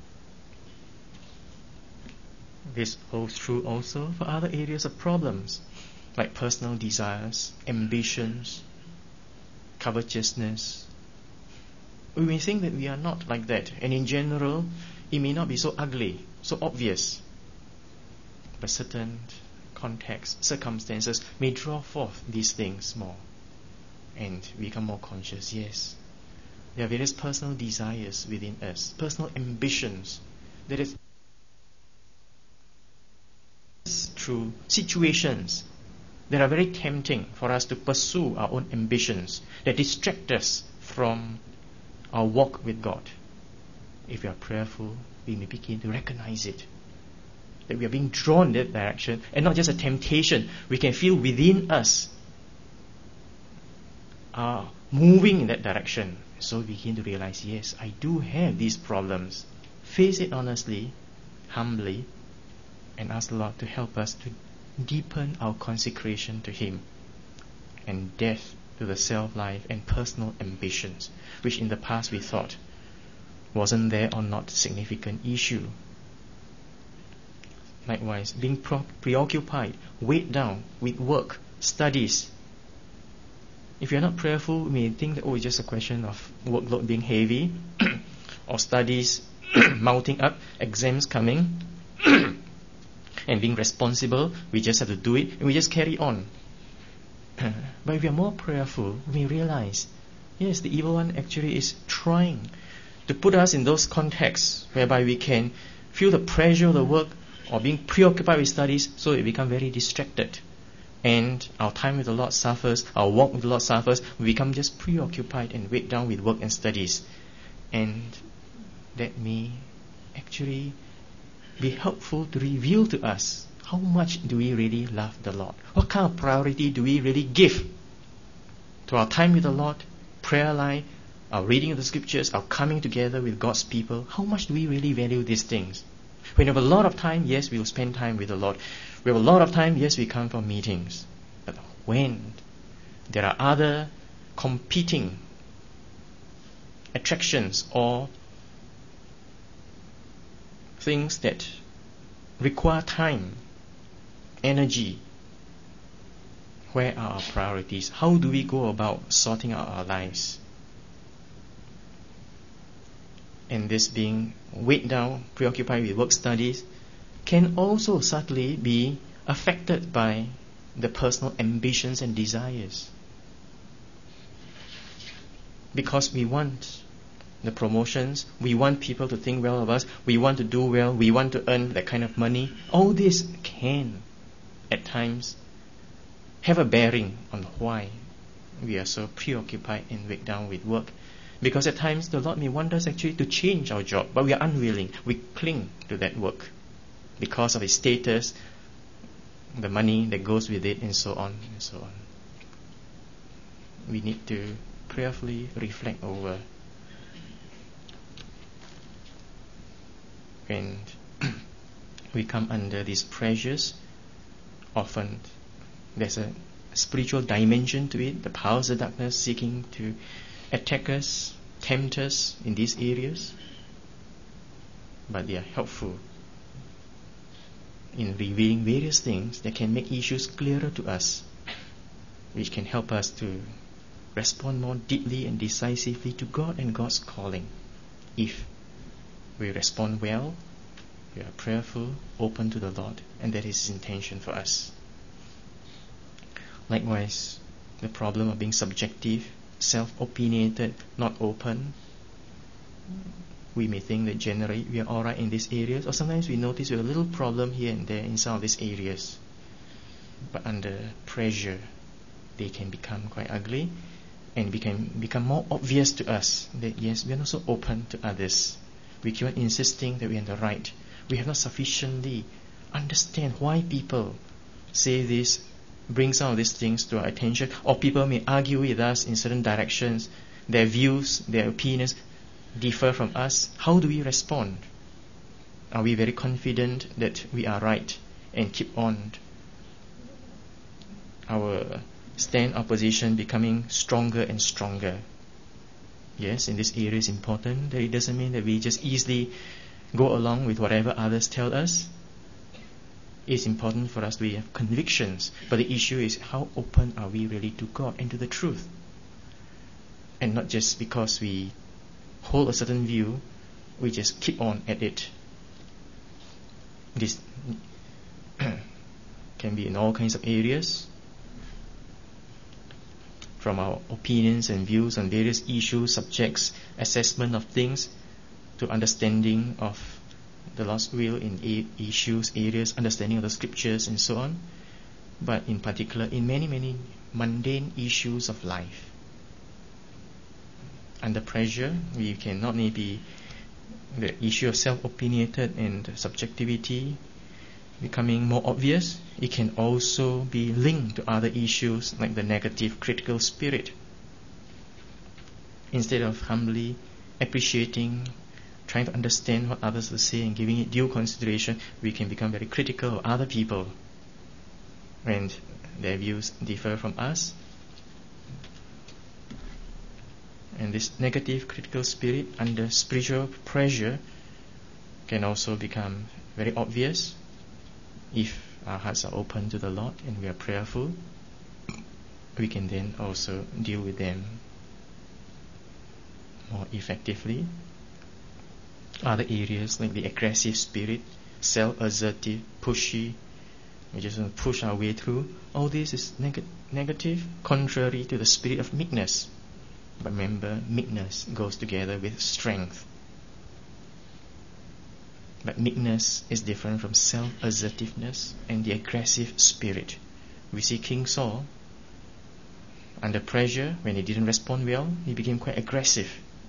This holds true also for other areas of problems, like personal desires, ambitions, covetousness. We may think that we are not like that, and in general, it may not be so ugly, so obvious. But certain contexts, circumstances may draw forth these things more, and we become more conscious. Yes, there are various personal desires within us, personal ambitions, that is through situations that are very tempting for us to pursue our own ambitions, that distract us from our walk with God. If we are prayerful, we may begin to recognize it, that we are being drawn in that direction, and not just a temptation. We can feel within us moving in that direction. So we begin to realize, yes, I do have these problems. Face it honestly, humbly, and ask the Lord to help us to deepen our consecration to Him, and death to the self-life and personal ambitions, which in the past we thought wasn't there or not a significant issue. Likewise, being preoccupied, weighed down with work, studies. If you're not prayerful, you may think that it's just a question of workload being heavy or studies mounting up, exams coming, and being responsible, we just have to do it and we just carry on. But if we are more prayerful, we realize, yes, the evil one actually is trying to put us in those contexts whereby we can feel the pressure of the work or being preoccupied with studies, so we become very distracted. And our time with the Lord suffers, our walk with the Lord suffers, we become just preoccupied and weighed down with work and studies. And that may actually be helpful to reveal to us how much do we really love the Lord. What kind of priority do we really give to our time with the Lord, prayer life, our reading of the scriptures, our coming together with God's people? How much do we really value these things? When we have a lot of time, yes, we will spend time with the Lord. We have a lot of time, yes, we come for meetings. But when there are other competing attractions or things that require time, energy, where are our priorities? How do we go about sorting out our lives? And this being weighed down, preoccupied with work studies, can also subtly be affected by the personal ambitions and desires. Because we want the promotions, we want people to think well of us, we want to do well, we want to earn that kind of money. All this can, at times, have a bearing on why we are so preoccupied and weighed down with work, Because at times the Lord may want us actually to change our job, but we are unwilling. We cling to that work because of its status, the money that goes with it, and so on and so on. We need to prayerfully reflect over. When we come under these pressures, often there's a spiritual dimension to it, the powers of darkness seeking to attack us, tempt us in these areas, but they are helpful in revealing various things that can make issues clearer to us, which can help us to respond more deeply and decisively to God and God's calling. If we respond well, we are prayerful, open to the Lord, and that is His intention for us. Likewise, the problem of being subjective, self-opinionated, not open, we may think that generally we are alright in these areas, or sometimes we notice we have a little problem here and there in some of these areas. But under pressure, they can become quite ugly, and become more obvious to us that yes, we are not so open to others. We keep on insisting that we are in the right. We have not sufficiently understand why people say this, bring some of these things to our attention, or people may argue with us in certain directions. Their views, their opinions differ from us. How do we respond? Are we very confident that we are right and keep on our stand, our position becoming stronger and stronger? Yes, in this area is important. That it doesn't mean that we just easily go along with whatever others tell us. It's important for us to have convictions, but the issue is how open are we really to God and to the truth, and not just because we hold a certain view, we just keep on at it. This can be in all kinds of areas, from our opinions and views on various issues, subjects, assessment of things, to understanding of the Lord's will in issues, areas, understanding of the scriptures, and so on. But in particular, in many, many mundane issues of life, under pressure, we can not only be the issue of self-opinionated and subjectivity becoming more obvious, it can also be linked to other issues like the negative critical spirit. Instead of humbly appreciating, trying to understand what others are saying and giving it due consideration, we can become very critical of other people when their views differ from us. And this negative critical spirit under spiritual pressure can also become very obvious if our hearts are open to the Lord and we are prayerful. We can then also deal with them more effectively. Other areas like the aggressive spirit, self-assertive, pushy, we just want to push our way through. All this is negative, contrary to the spirit of meekness. But remember, meekness goes together with strength. But meekness is different from self-assertiveness and the aggressive spirit. We see King Saul, under pressure, when he didn't respond well, he became quite aggressive.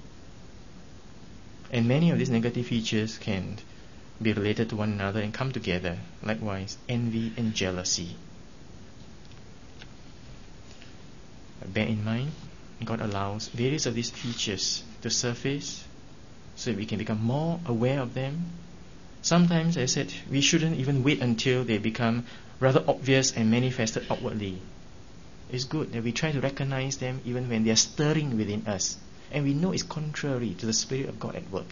And many of these negative features can be related to one another and come together. Likewise, envy and jealousy. But bear in mind, God allows various of these features to surface so that we can become more aware of them. Sometimes, as I said, we shouldn't even wait until they become rather obvious and manifested outwardly. It's good that we try to recognize them even when they are stirring within us, and we know it's contrary to the Spirit of God at work.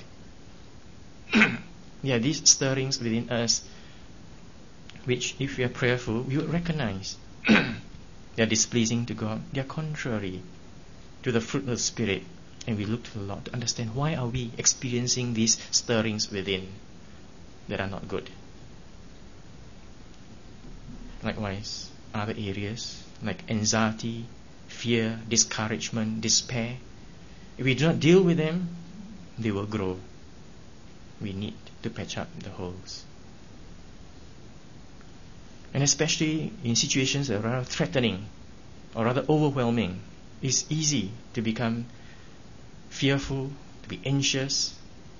These stirrings within us, which if we are prayerful, we would recognize they are displeasing to God, they are contrary to the fruit of the Spirit, and we look to the Lord to understand why are we experiencing these stirrings within that are not good. Likewise, other areas like anxiety, fear, discouragement, despair, if we do not deal with them, they will grow. We need to patch up the holes. And especially in situations that are rather threatening or rather overwhelming, it's easy to become fearful, to be anxious.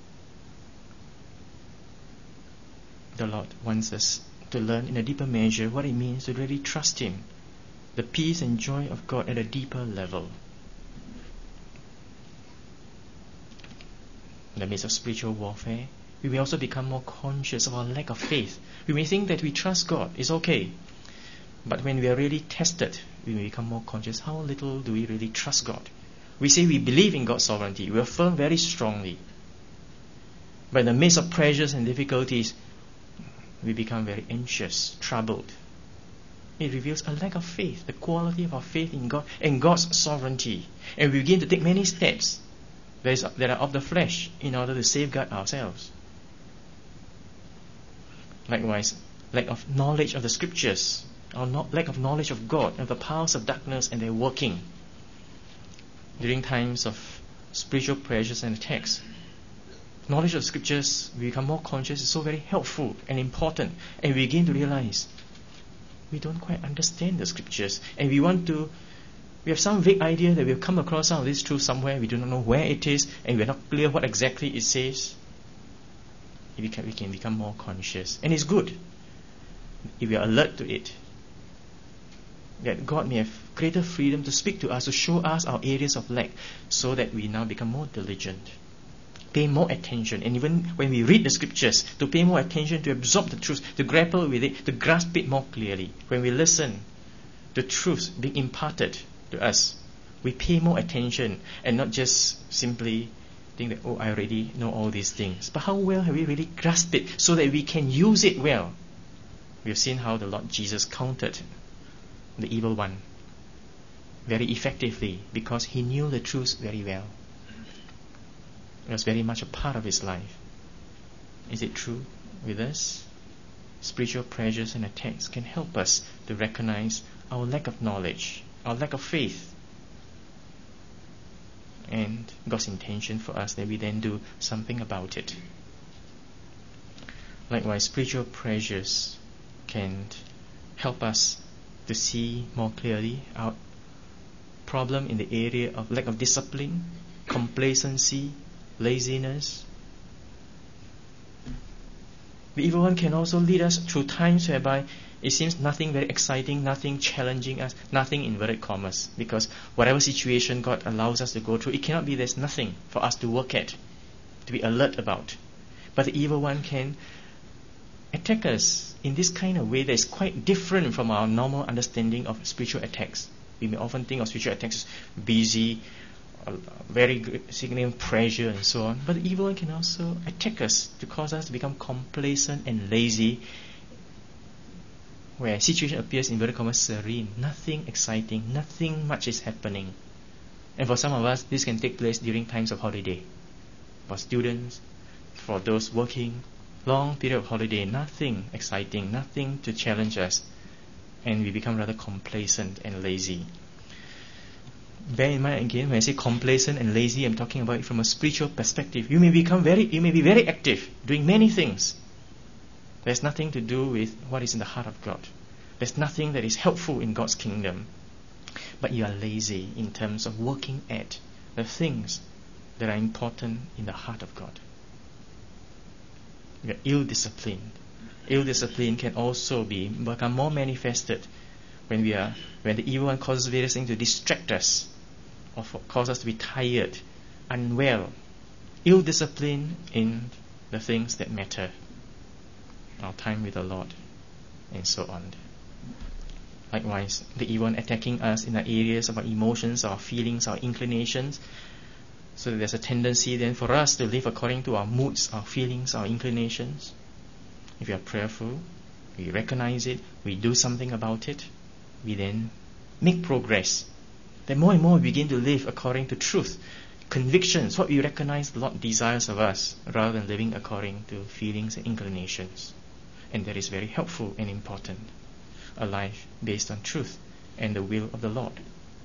The Lord wants us to learn in a deeper measure what it means to really trust Him, the peace and joy of God at a deeper level. In the midst of spiritual warfare, we may also become more conscious of our lack of faith. We may think that we trust God, it's okay. But when we are really tested, we may become more conscious how little do we really trust God. We say we believe in God's sovereignty, we affirm very strongly. But in the midst of pressures and difficulties, we become very anxious, troubled. It reveals a lack of faith, the quality of our faith in God and God's sovereignty. And we begin to take many steps that are of the flesh in order to safeguard ourselves. Likewise, lack of knowledge of the Scriptures, or lack of knowledge of God, of the powers of darkness and their working. During times of spiritual pressures and attacks, knowledge of Scriptures, we become more conscious, is so very helpful and important, and we begin to realize we don't quite understand the Scriptures, and we have some vague idea that we've come across some of this truth somewhere, we do not know where it is, and we're not clear what exactly it says. We can become more conscious, and it's good if we are alert to it, that God may have greater freedom to speak to us, to show us our areas of lack, so that we now become more diligent, pay more attention, and even when we read the Scriptures, to pay more attention, to absorb the truth, to grapple with it, to grasp it more clearly. When we listen, the truth being imparted to us, we pay more attention and not just simply think that, I already know all these things. But how well have we really grasped it so that we can use it well? We have seen how the Lord Jesus countered the evil one very effectively because He knew the truth very well. It was very much a part of His life. Is it true with us? Spiritual pressures and attacks can help us to recognize our lack of knowledge, our lack of faith, and God's intention for us that we then do something about it. Likewise, spiritual pressures can help us to see more clearly our problem in the area of lack of discipline, complacency, laziness. The evil one can also lead us through times whereby it seems nothing very exciting, nothing challenging us, nothing inverted commas, because whatever situation God allows us to go through, it cannot be there's nothing for us to work at, to be alert about. But the evil one can attack us in this kind of way that is quite different from our normal understanding of spiritual attacks. We may often think of spiritual attacks as busy, very significant pressure and so on. But the evil one can also attack us to cause us to become complacent and lazy, where situation appears in inverted commas serene, nothing exciting, nothing much is happening. And for some of us, this can take place during times of holiday. For students, for those working, long period of holiday, nothing exciting, nothing to challenge us, and we become rather complacent and lazy. Bear in mind again, when I say complacent and lazy, I'm talking about it from a spiritual perspective. You may be very active, doing many things. There's nothing to do with what is in the heart of God. There's nothing that is helpful in God's kingdom. But you are lazy in terms of working at the things that are important in the heart of God. You are ill-disciplined. Ill-discipline can also become more manifested when the evil one causes various things to distract us, or cause us to be tired, unwell, ill-discipline in the things that matter, our time with the Lord, and so on. Likewise, the evil one attacking us in the areas of our emotions, our feelings, our inclinations, so that there's a tendency then for us to live according to our moods, our feelings, our inclinations. If we are prayerful, we recognize it, we do something about it, we then make progress. Then more and more we begin to live according to truth, convictions, what we recognize the Lord desires of us, rather than living according to feelings and inclinations. And that is very helpful and important. A life based on truth and the will of the Lord,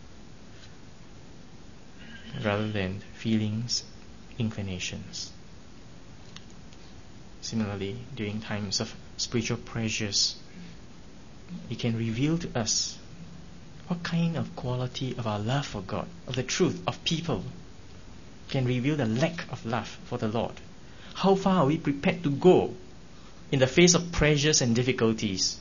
rather than feelings, inclinations. Similarly, during times of spiritual pressures, it can reveal to us what kind of quality of our love for God, of the truth, of people, can reveal the lack of love for the Lord. How far are we prepared to go in the face of pressures and difficulties?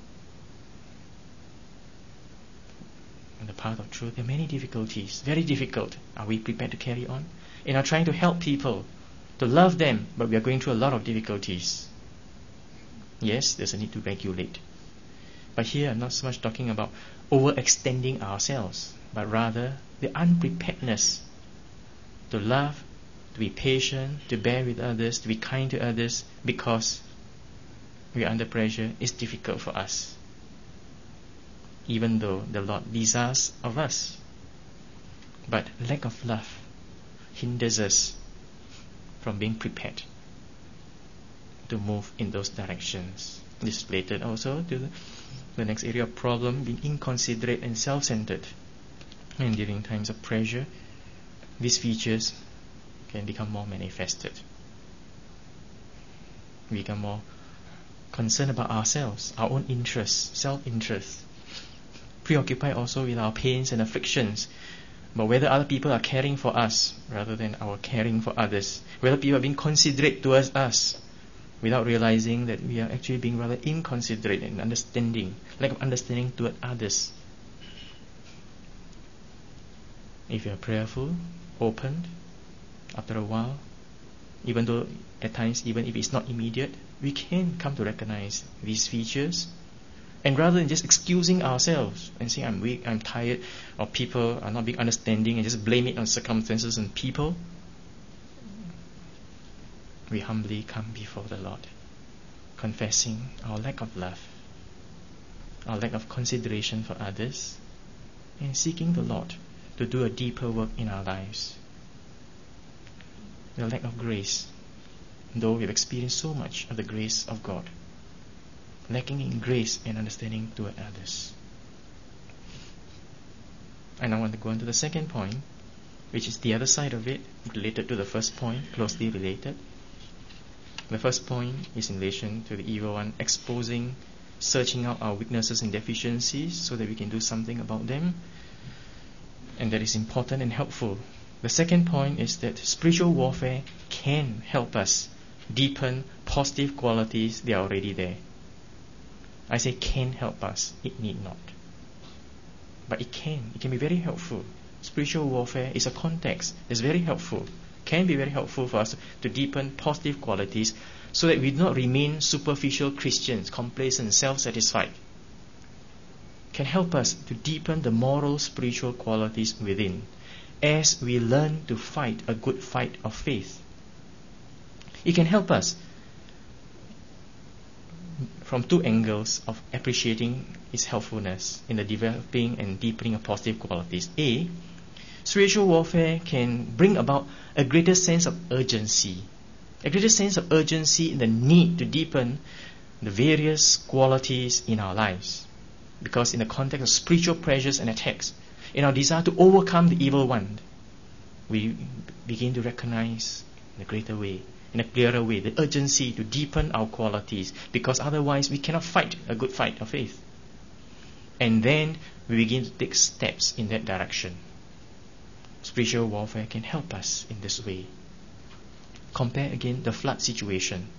On the path of truth, there are many difficulties, very difficult. Are we prepared to carry on? In our trying to help people, to love them, but we are going through a lot of difficulties. Yes, there's a need to regulate. But here I'm not so much talking about overextending ourselves, but rather the unpreparedness to love, to be patient, to bear with others, to be kind to others, because we are under pressure is difficult for us, even though the Lord desires of us. But lack of love hinders us from being prepared to move in those directions. This is related also to the next area of problem, being inconsiderate and self-centered. And during times of pressure, these features can become more manifested. We become more concerned about ourselves, our own interests, self-interest, preoccupied also with our pains and afflictions, but whether other people are caring for us rather than our caring for others, whether people are being considerate towards us without realizing that we are actually being rather inconsiderate and understanding, lack of understanding toward others. If you are prayerful, open, after a while, even though at times, even if it's not immediate, we can come to recognize these features. And rather than just excusing ourselves and saying I'm weak, I'm tired, or people are not being understanding, and just blame it on circumstances and people, we humbly come before the Lord, confessing our lack of love, our lack of consideration for others, and seeking the Lord to do a deeper work in our lives. The lack of grace, though we've experienced so much of the grace of God, lacking in grace and understanding toward others. I now want to go on to the second point, which is the other side of it, related to the first point, closely related. The first point is in relation to the evil one, exposing, searching out our weaknesses and deficiencies so that we can do something about them, and that is important and helpful. The second point is that spiritual warfare can help us deepen positive qualities that are already there. I say can help us, it need not. But it can be very helpful. Spiritual warfare is a context that's very helpful, can be very helpful for us to deepen positive qualities so that we do not remain superficial Christians, complacent, self-satisfied. Can help us to deepen the moral, spiritual qualities within as we learn to fight a good fight of faith. It can help us from two angles of appreciating its helpfulness in the developing and deepening of positive qualities. A, spiritual warfare can bring about a greater sense of urgency. A greater sense of urgency in the need to deepen the various qualities in our lives. Because in the context of spiritual pressures and attacks, in our desire to overcome the evil one, we begin to recognize in a greater way, in a clearer way, the urgency to deepen our qualities, because otherwise we cannot fight a good fight of faith. And then we begin to take steps in that direction. Spiritual warfare can help us in this way. Compare again the flood situation.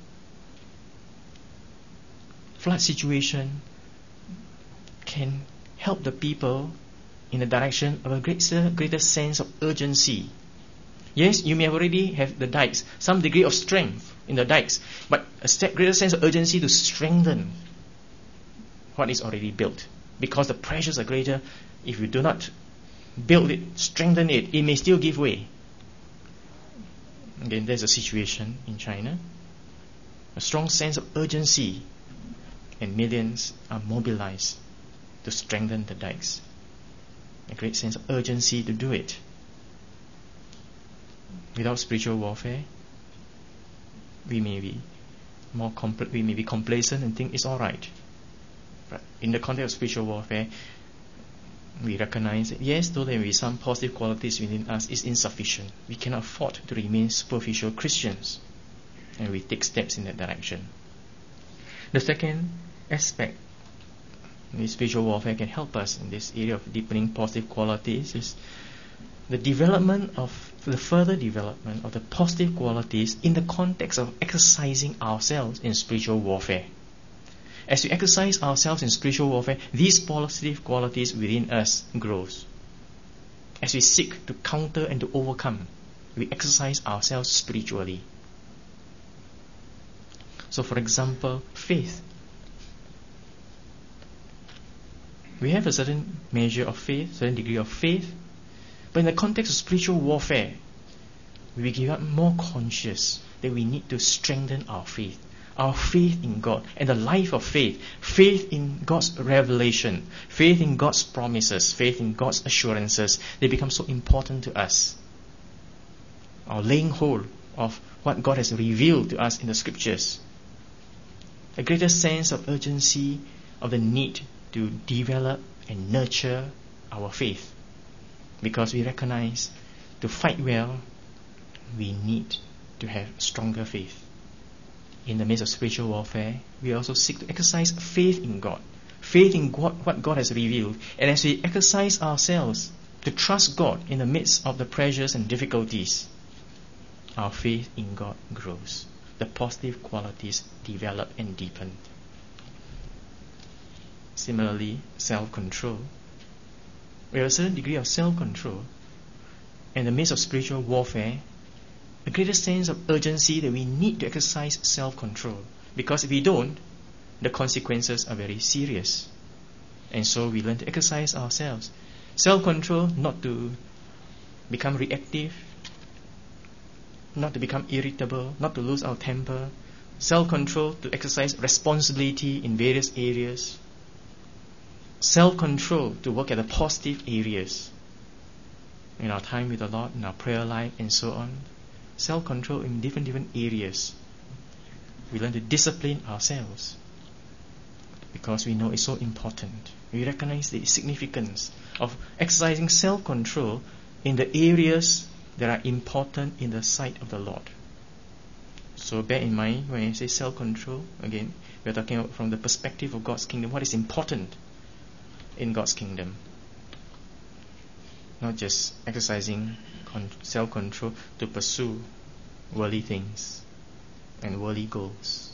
Flood situation can help the people in the direction of a greater sense of urgency. Yes, you may already have the dikes, some degree of strength in the dikes, but a greater sense of urgency to strengthen what is already built. Because the pressures are greater, if you do not build it, strengthen it, it may still give way. Again, there's a situation in China, a strong sense of urgency, and millions are mobilized to strengthen the dikes. A great sense of urgency to do it. Without spiritual warfare, we may be complacent and think it's all right. But in the context of spiritual warfare, we recognize that yes, though there may be some positive qualities within us, it's insufficient. We cannot afford to remain superficial Christians, and we take steps in that direction. The second aspect spiritual warfare can help us in this area of deepening positive qualities is the development of the further development of the positive qualities in the context of exercising ourselves in spiritual warfare. As we exercise ourselves in spiritual warfare, these positive qualities within us grows. As we seek to counter and to overcome, we exercise ourselves spiritually. So for example, faith. We have a certain measure of faith, certain degree of faith, but in the context of spiritual warfare, we become more conscious that we need to strengthen our faith in God, and the life of faith in God's revelation, faith in God's promises, faith in God's assurances. They become so important to us. Our laying hold of what God has revealed to us in the scriptures. A greater sense of urgency of the need to develop and nurture our faith, because we recognize to fight well, we need to have stronger faith. In the midst of spiritual warfare, we also seek to exercise faith in God, what God has revealed. And as we exercise ourselves to trust God in the midst of the pressures and difficulties, our faith in God grows. The positive qualities develop and deepen. Similarly, self-control. We have a certain degree of self-control. In the midst of spiritual warfare, a greater sense of urgency that we need to exercise self-control. Because if we don't, the consequences are very serious. And so we learn to exercise ourselves. Self-control, not to become reactive, not to become irritable, not to lose our temper. Self-control to exercise responsibility in various areas. Self-control to work at the positive areas in our time with the Lord, in our prayer life, and so on. Self-control in different areas. We learn to discipline ourselves because we know it's so important. We recognize the significance of exercising self-control in the areas that are important in the sight of the Lord. So bear in mind, when I say self-control, again, we're talking about from the perspective of God's kingdom, what is important in God's kingdom. Not just exercising self-control to pursue worldly things and worldly goals.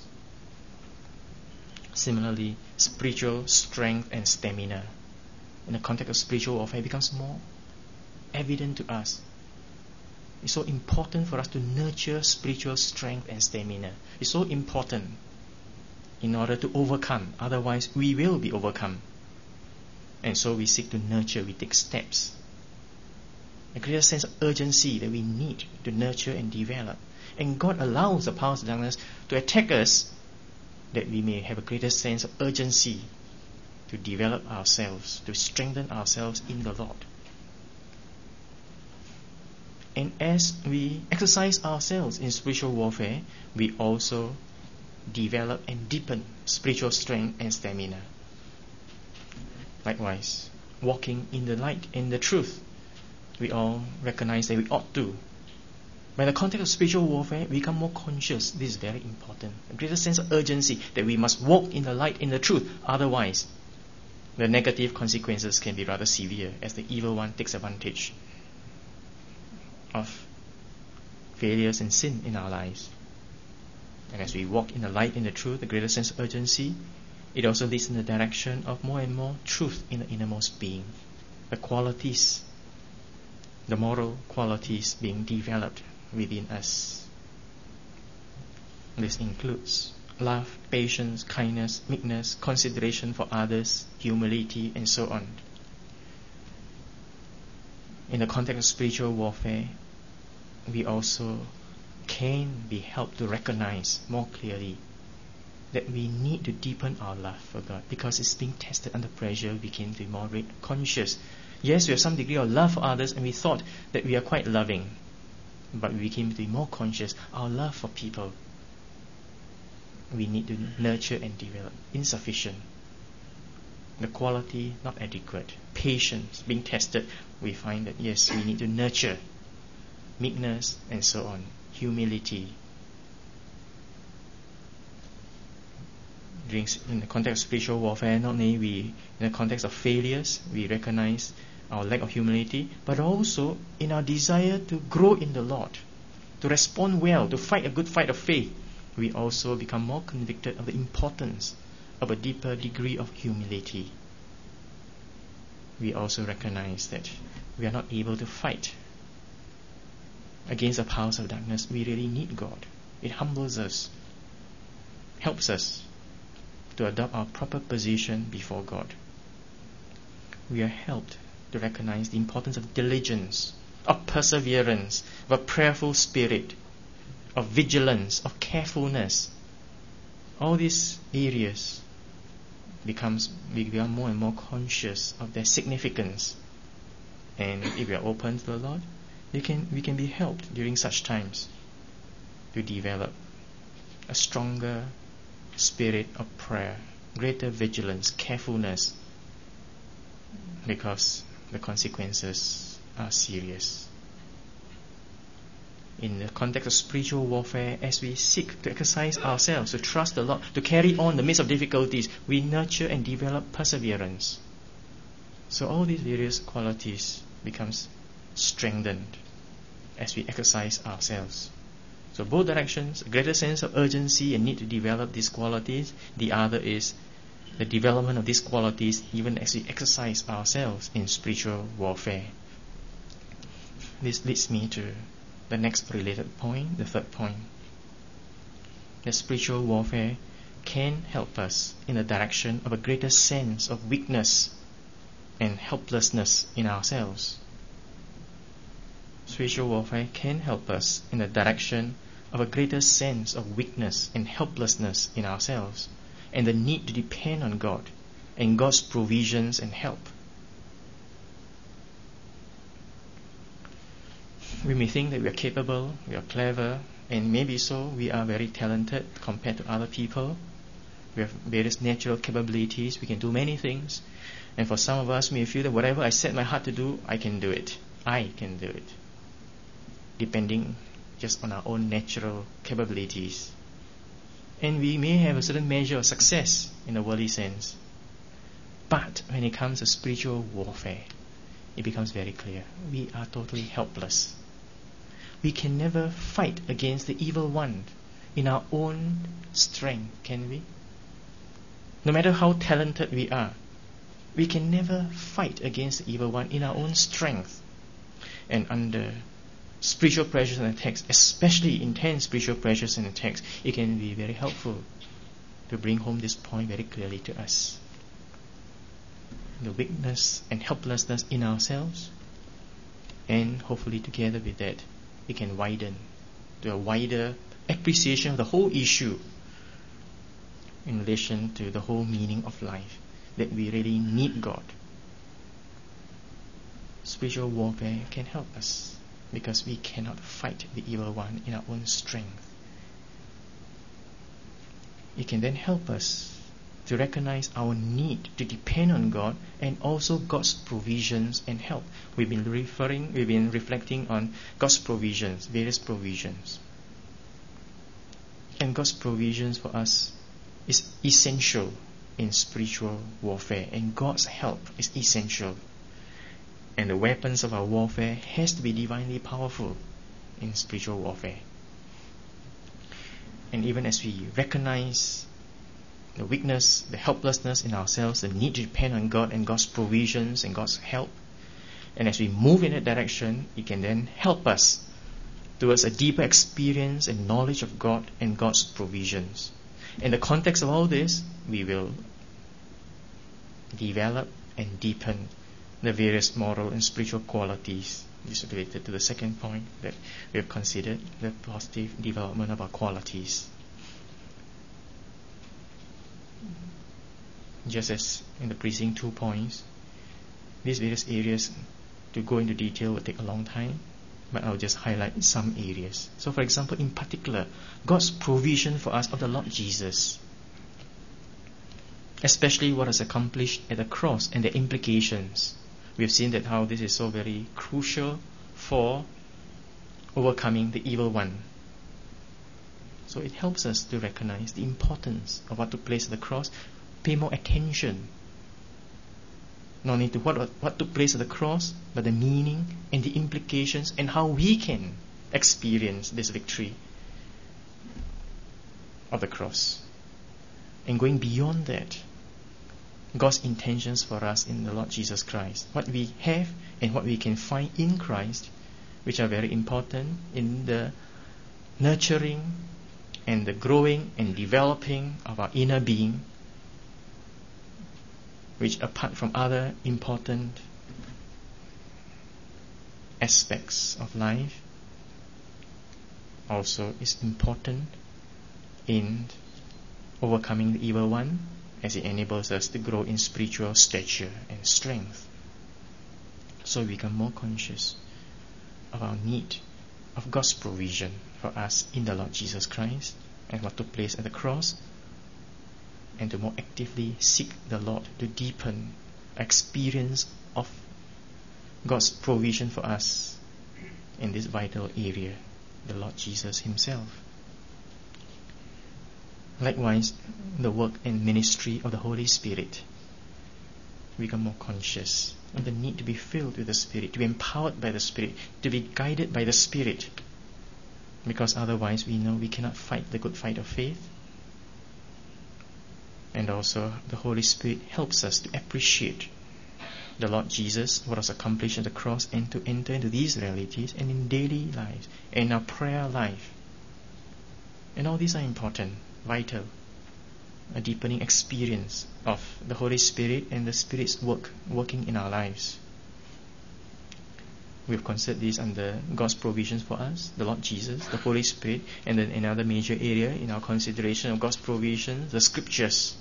Similarly, spiritual strength and stamina in the context of spiritual warfare becomes more evident to us. It's so important for us to nurture spiritual strength and stamina. It's so important in order to overcome. Otherwise, we will be overcome. And so we seek to nurture, we take steps. A greater sense of urgency that we need to nurture and develop. And God allows the powers of darkness to attack us that we may have a greater sense of urgency to develop ourselves, to strengthen ourselves in the Lord. And as we exercise ourselves in spiritual warfare, we also develop and deepen spiritual strength and stamina. Likewise, walking in the light, in the truth, we all recognize that we ought to. But in the context of spiritual warfare, we become more conscious. This is very important. A greater sense of urgency that we must walk in the light, in the truth. Otherwise, the negative consequences can be rather severe as the evil one takes advantage of failures and sin in our lives. And as we walk in the light, in the truth, the greater sense of urgency, it also leads in the direction of more and more truth in the innermost being. The qualities, the moral qualities being developed within us. This includes love, patience, kindness, meekness, consideration for others, humility, and so on. In the context of spiritual warfare, we also can be helped to recognize more clearly that we need to deepen our love for God, because it's being tested under pressure. We became to be more conscious. Yes, we have some degree of love for others, and we thought that we are quite loving, but we became to be more conscious. Our love for people, we need to nurture and develop. Insufficient. The quality not adequate. Patience being tested. We find that yes, we need to nurture. Meekness and so on. Humility. In the context of spiritual warfare, not only in the context of failures, we recognize our lack of humility, but also in our desire to grow in the Lord, to respond well, to fight a good fight of faith. We also become more convicted of the importance of a deeper degree of humility. We also recognize that we are not able to fight against the powers of darkness. We really need God. It humbles us, helps us to adopt our proper position before God. We are helped to recognize the importance of diligence, of perseverance, of a prayerful spirit, of vigilance, of carefulness. All these areas we become more and more conscious of their significance. And if we are open to the Lord, we can be helped during such times to develop a stronger spirit of prayer, greater vigilance, carefulness, because the consequences are serious. In the context of spiritual warfare, as we seek to exercise ourselves, to trust the Lord, to carry on in the midst of difficulties, we nurture and develop perseverance. So all these various qualities becomes strengthened as we exercise ourselves. So both directions, a greater sense of urgency and need to develop these qualities. The other is the development of these qualities even as we exercise ourselves in spiritual warfare. This leads me to the next related point, the third point. The spiritual warfare can help us in the direction of a greater sense of weakness and helplessness in ourselves. Spiritual warfare can help us in the direction of a greater sense of weakness and helplessness in ourselves, and the need to depend on God and God's provisions and help. We may think that we are capable, we are clever, and maybe so, we are very talented compared to other people. We have various natural capabilities, we can do many things. And for some of us, we may feel that whatever I set my heart to do, I can do it. I can do it. Depending just on our own natural capabilities. And we may have a certain measure of success in a worldly sense. But when it comes to spiritual warfare, it becomes very clear. We are totally helpless. We can never fight against the evil one in our own strength, can we? No matter how talented we are, we can never fight against the evil one in our own strength. And under spiritual pressures in the text, especially intense spiritual pressures in the text, it can be very helpful to bring home this point very clearly to us. The weakness and helplessness in ourselves, and hopefully together with that, it can widen to a wider appreciation of the whole issue in relation to the whole meaning of life, that we really need God. Spiritual warfare can help us because we cannot fight the evil one in our own strength. It can then help us to recognize our need to depend on God and also God's provisions and help. We've been reflecting on God's provisions, various provisions. And God's provisions for us is essential in spiritual warfare, and God's help is essential. And the weapons of our warfare has to be divinely powerful in spiritual warfare. And even as we recognize the weakness, the helplessness in ourselves, the need to depend on God and God's provisions and God's help, and as we move in that direction, it can then help us towards a deeper experience and knowledge of God and God's provisions. In the context of all this, we will develop and deepen the various moral and spiritual qualities. This is related to the second point that we have considered, the positive development of our qualities. Just as in the preceding 2 points, these various areas to go into detail will take a long time, but I'll just highlight some areas. So for example, in particular, God's provision for us of the Lord Jesus, especially what is accomplished at the cross and the implications. We've seen that how this is so very crucial for overcoming the evil one. So it helps us to recognize the importance of what took place at the cross, pay more attention not only to what took place at the cross, but the meaning and the implications and how we can experience this victory of the cross. And going beyond that, God's intentions for us in the Lord Jesus Christ, what we have and what we can find in Christ, which are very important in the nurturing and the growing and developing of our inner being, which apart from other important aspects of life, also is important in overcoming the evil one, as it enables us to grow in spiritual stature and strength. So we become more conscious of our need of God's provision for us in the Lord Jesus Christ and what took place at the cross, and to more actively seek the Lord to deepen experience of God's provision for us in this vital area, the Lord Jesus Himself. Likewise, the work and ministry of the Holy Spirit. We become more conscious of the need to be filled with the Spirit, to be empowered by the Spirit, to be guided by the Spirit, because otherwise we know we cannot fight the good fight of faith. And also the Holy Spirit helps us to appreciate the Lord Jesus, what was accomplished at the cross, and to enter into these realities and in daily lives, and our prayer life. And all these are important, vital, a deepening experience of the Holy Spirit and the Spirit's working in our lives. We've considered this under God's provisions for us, the Lord Jesus, the Holy Spirit, and then another major area in our consideration of God's provisions, the Scriptures.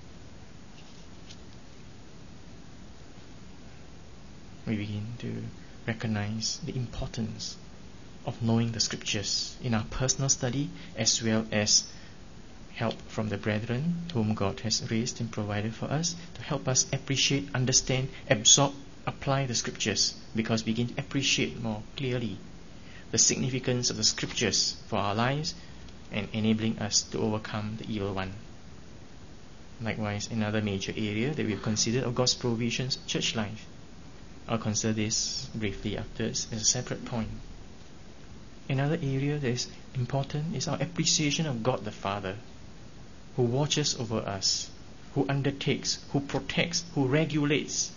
We begin to recognize the importance of knowing the Scriptures in our personal study, as well as help from the brethren whom God has raised and provided for us to help us appreciate, understand, absorb, apply the Scriptures, because we begin to appreciate more clearly the significance of the Scriptures for our lives and enabling us to overcome the evil one. Likewise, another major area that we've considered of God's provisions, church life. I'll consider this briefly afterwards as a separate point. Another area that is important is our appreciation of God the Father, who watches over us, who undertakes, who protects, who regulates,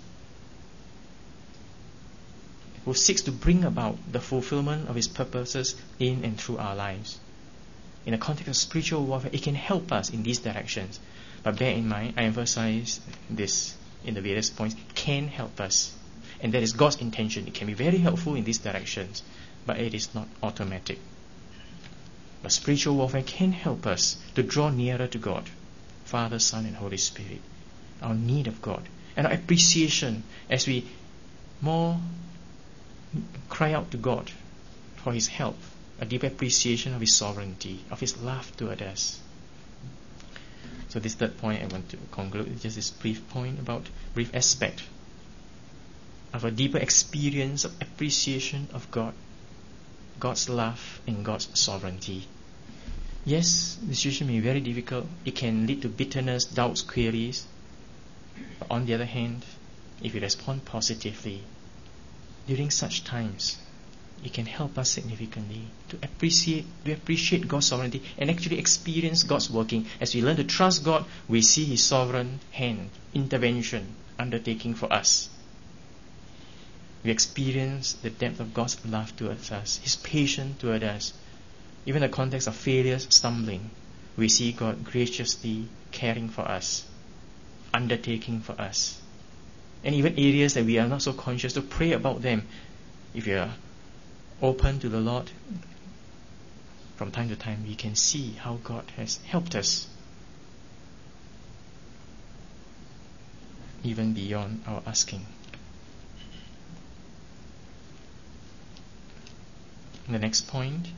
who seeks to bring about the fulfillment of His purposes in and through our lives. In the context of spiritual warfare, it can help us in these directions. But bear in mind, I emphasize this in the various points, can help us. And that is God's intention. It can be very helpful in these directions, but it is not automatic. But spiritual warfare can help us to draw nearer to God, Father, Son, and Holy Spirit. Our need of God and our appreciation as we more cry out to God for His help, a deep appreciation of His sovereignty, of His love toward us. So this third point I want to conclude with just this brief point about brief aspect of a deeper experience of appreciation of God, God's love and God's sovereignty. Yes, the situation may be very difficult. It can lead to bitterness, doubts, queries. But on the other hand, if we respond positively, during such times, it can help us significantly to appreciate God's sovereignty and actually experience God's working. As we learn to trust God, we see His sovereign hand, intervention, undertaking for us. We experience the depth of God's love towards us, His patience toward us. Even in the context of failures, stumbling, we see God graciously caring for us, undertaking for us. And even areas that we are not so conscious, to pray about them. If you are open to the Lord, from time to time we can see how God has helped us, even beyond our asking. The next point,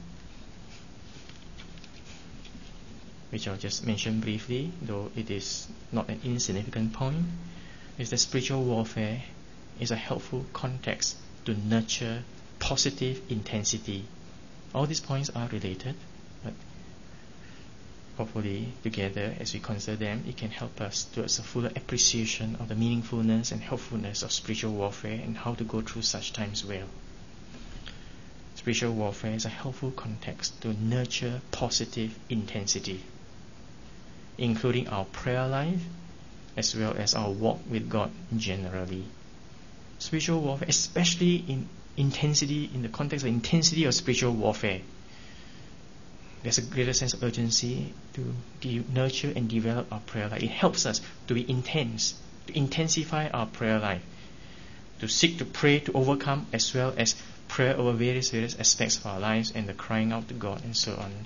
which I'll just mention briefly, though it is not an insignificant point, is that spiritual warfare is a helpful context to nurture positive intensity. All these points are related, but hopefully together as we consider them, it can help us towards a fuller appreciation of the meaningfulness and helpfulness of spiritual warfare and how to go through such times well. Spiritual warfare is a helpful context to nurture positive intensity, including our prayer life as well as our walk with God generally. Spiritual warfare, especially in intensity, in the context of intensity of spiritual warfare, there's a greater sense of urgency to nurture and develop our prayer life. It helps us to be intense, to intensify our prayer life, to seek to pray to overcome, as well as prayer over various aspects of our lives and the crying out to God and so on.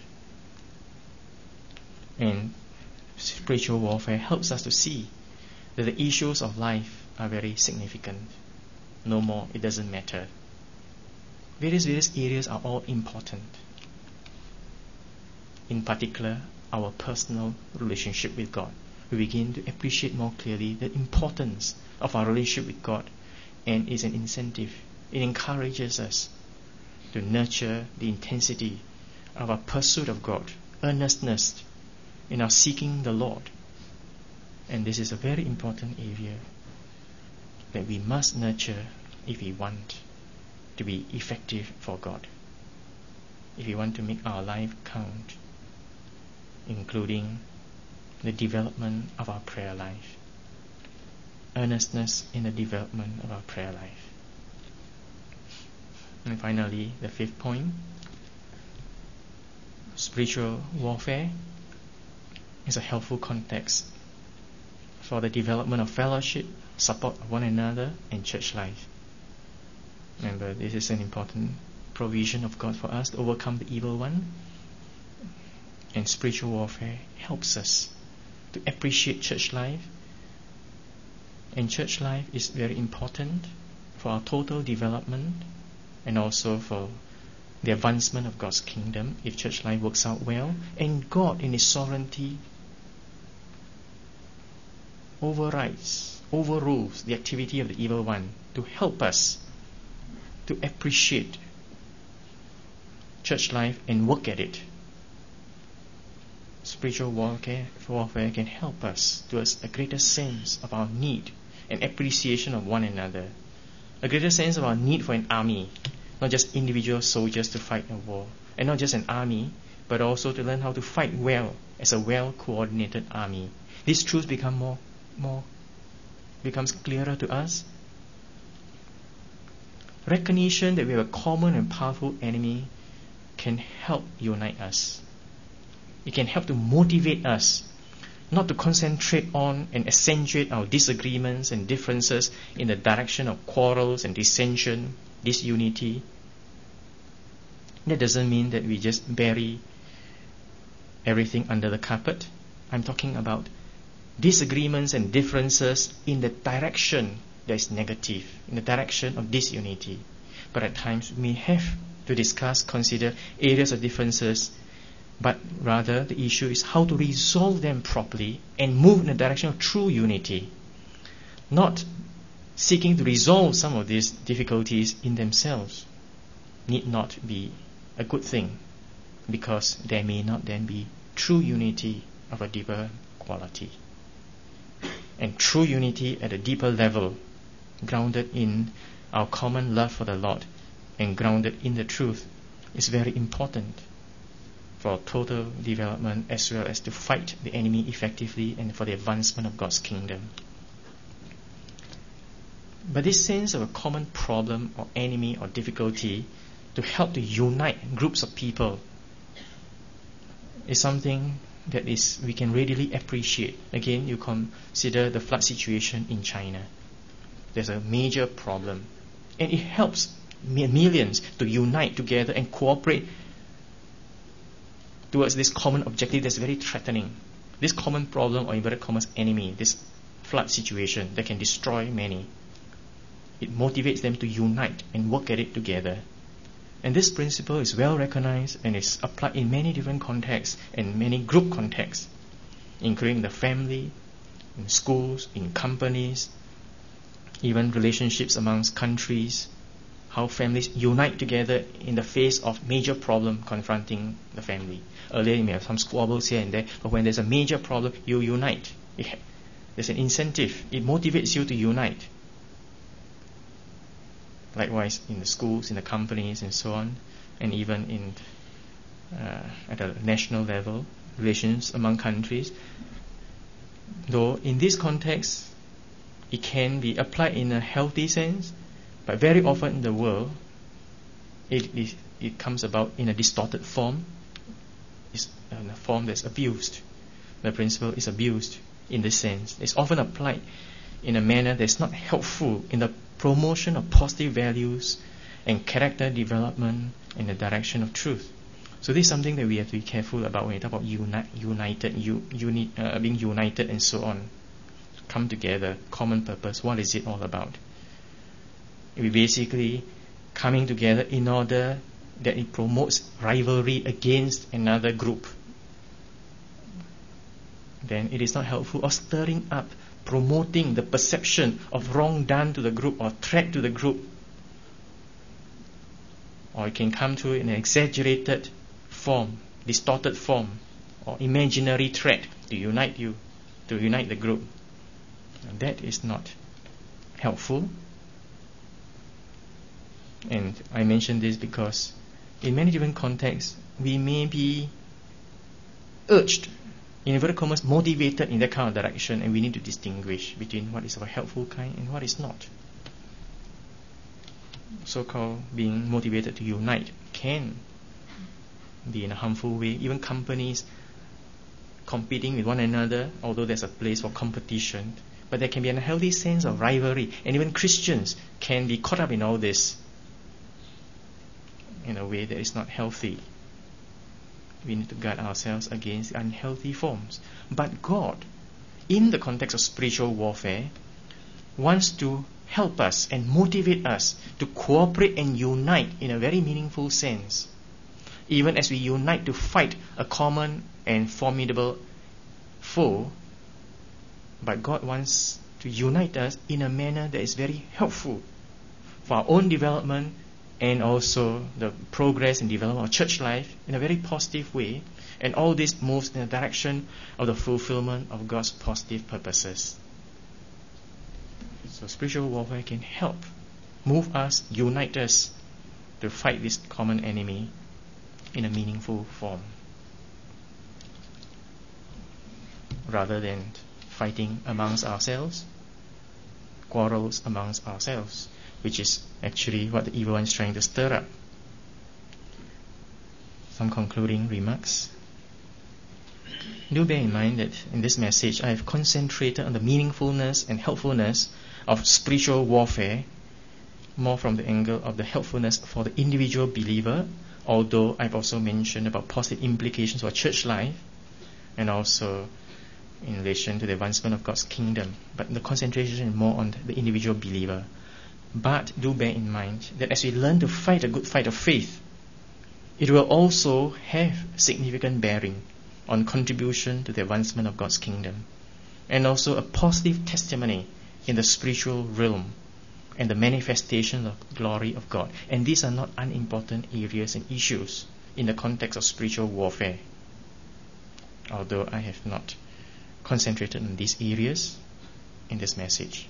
And spiritual warfare helps us to see that the issues of life are very significant. No more, it doesn't matter. Various areas are all important. In particular, our personal relationship with God. We begin to appreciate more clearly the importance of our relationship with God, and is an incentive. It encourages us to nurture the intensity of our pursuit of God, earnestness in our seeking the Lord. And this is a very important area that we must nurture if we want to be effective for God, if we want to make our life count, including the development of our prayer life, earnestness in the development of our prayer life. And finally, the fifth point, spiritual warfare is a helpful context for the development of fellowship, support of one another, and church life. Remember, this is an important provision of God for us to overcome the evil one. And spiritual warfare helps us to appreciate church life. And church life is very important for our total development and also for the advancement of God's kingdom if church life works out well. And God in His sovereignty overrules the activity of the evil one to help us to appreciate church life and work at it. Spiritual warfare can help us towards a greater sense of our need and appreciation of one another, a greater sense of our need for an army, not just individual soldiers to fight a war, and not just an army, but also to learn how to fight well as a well-coordinated army. These truths becomes clearer to us. Recognition that we have a common and powerful enemy can help unite us. It can help to motivate us not to concentrate on and accentuate our disagreements and differences in the direction of quarrels and dissension, disunity. That doesn't mean that we just bury everything under the carpet. I'm talking about disagreements and differences in the direction that is negative, in the direction of disunity. But at times we have to consider areas of differences, but rather the issue is how to resolve them properly and move in the direction of true unity. Not seeking to resolve some of these difficulties in themselves need not be a good thing, because there may not then be true unity of a deeper quality. And true unity at a deeper level, grounded in our common love for the Lord and grounded in the truth, is very important for total development as well as to fight the enemy effectively and for the advancement of God's kingdom. But this sense of a common problem or enemy or difficulty to help to unite groups of people is something that we can readily appreciate. Again, you consider the flood situation in China. There's a major problem, and it helps millions to unite together and cooperate towards this common objective that's very threatening. This common problem, or inverted commas enemy, this flood situation that can destroy many. It motivates them to unite and work at it together. And this principle is well recognized and is applied in many different contexts and many group contexts, including the family, in schools, in companies, even relationships amongst countries, how families unite together in the face of major problem confronting the family. Earlier you may have some squabbles here and there, but when there's a major problem, you unite. There's an incentive. It motivates you to unite. Likewise, in the schools, in the companies, and so on, and even in at a national level, relations among countries. Though in this context, it can be applied in a healthy sense, but very often in the world, it comes about in a distorted form. It's in a form that's abused. The principle is abused in this sense. It's often applied in a manner that's not helpful in the promotion of positive values and character development in the direction of truth. So this is something that we have to be careful about when we talk about being united and so on. Come together, common purpose. What is it all about? We basically coming together in order that it promotes rivalry against another group. Then it is not helpful, or stirring up, promoting the perception of wrong done to the group or threat to the group. Or it can come to an exaggerated form, distorted form, or imaginary threat to unite the group. And that is not helpful. And I mention this because in many different contexts, we may be urged, in inverted commas, motivated in that kind of direction, and we need to distinguish between what is of a helpful kind and what is not. So-called being motivated to unite can be in a harmful way. Even companies competing with one another, although there's a place for competition, but there can be a healthy sense of rivalry, and even Christians can be caught up in all this in a way that is not healthy. We need to guard ourselves against unhealthy forms. But God, in the context of spiritual warfare, wants to help us and motivate us to cooperate and unite in a very meaningful sense. Even as we unite to fight a common and formidable foe, but God wants to unite us in a manner that is very helpful for our own development and also the progress and development of church life in a very positive way. And all this moves in the direction of the fulfillment of God's positive purposes. So spiritual warfare can help move us, unite us to fight this common enemy in a meaningful form, rather than fighting amongst ourselves, quarrels amongst ourselves, which is actually what the evil one is trying to stir up. Some concluding remarks. Do bear in mind that in this message I have concentrated on the meaningfulness and helpfulness of spiritual warfare, more from the angle of the helpfulness for the individual believer, although I've also mentioned about positive implications for church life and also in relation to the advancement of God's kingdom. But the concentration is more on the individual believer. But do bear in mind that as we learn to fight a good fight of faith, it will also have significant bearing on contribution to the advancement of God's kingdom, and also a positive testimony in the spiritual realm and the manifestation of the glory of God. And these are not unimportant areas and issues in the context of spiritual warfare. Although I have not concentrated on these areas in this message,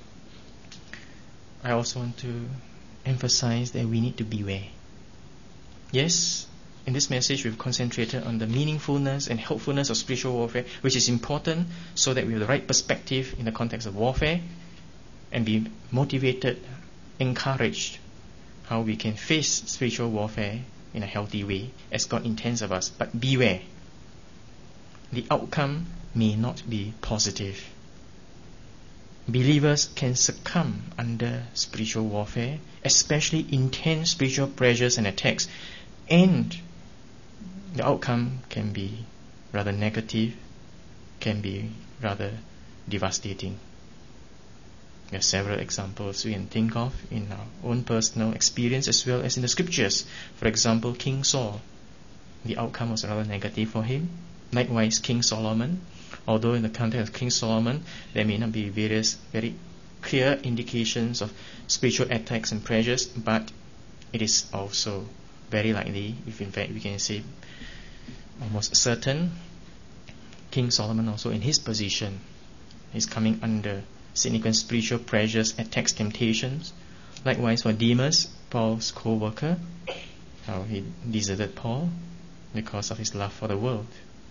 I also want to emphasize that we need to beware. Yes, in this message we've concentrated on the meaningfulness and helpfulness of spiritual warfare, which is important so that we have the right perspective in the context of warfare and be motivated, encouraged how we can face spiritual warfare in a healthy way as God intends of us. But beware, the outcome may not be positive. Believers can succumb under spiritual warfare, especially intense spiritual pressures and attacks, and the outcome can be rather negative, can be rather devastating. There are several examples we can think of in our own personal experience as well as in the scriptures. For example, King Saul, the outcome was rather negative for him. Likewise, King Solomon, although in the context of King Solomon there may not be various very clear indications of spiritual attacks and pressures, but it is also very likely, if in fact we can say almost certain, King Solomon also in his position is coming under significant spiritual pressures, attacks, temptations. Likewise for Demas, Paul's co-worker, how he deserted Paul because of his love for the world.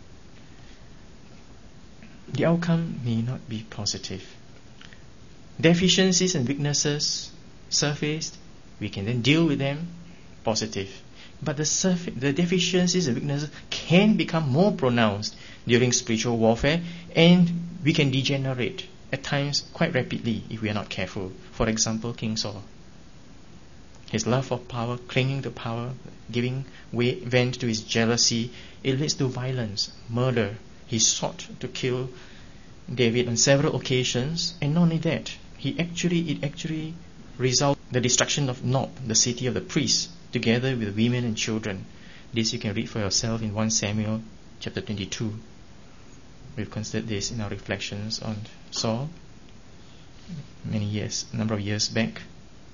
The outcome may not be positive. Deficiencies and weaknesses surfaced, we can then deal with them, positive. But the deficiencies and weaknesses can become more pronounced during spiritual warfare, and we can degenerate at times quite rapidly if we are not careful. For example, King Saul. His love for power, clinging to power, giving vent to his jealousy, it leads to violence, murder. He sought to kill David on several occasions, and not only that, it actually resulted in the destruction of Nob, the city of the priests, together with women and children. This you can read for yourself in 1 Samuel chapter 22. We've considered this in our reflections on Saul a number of years back.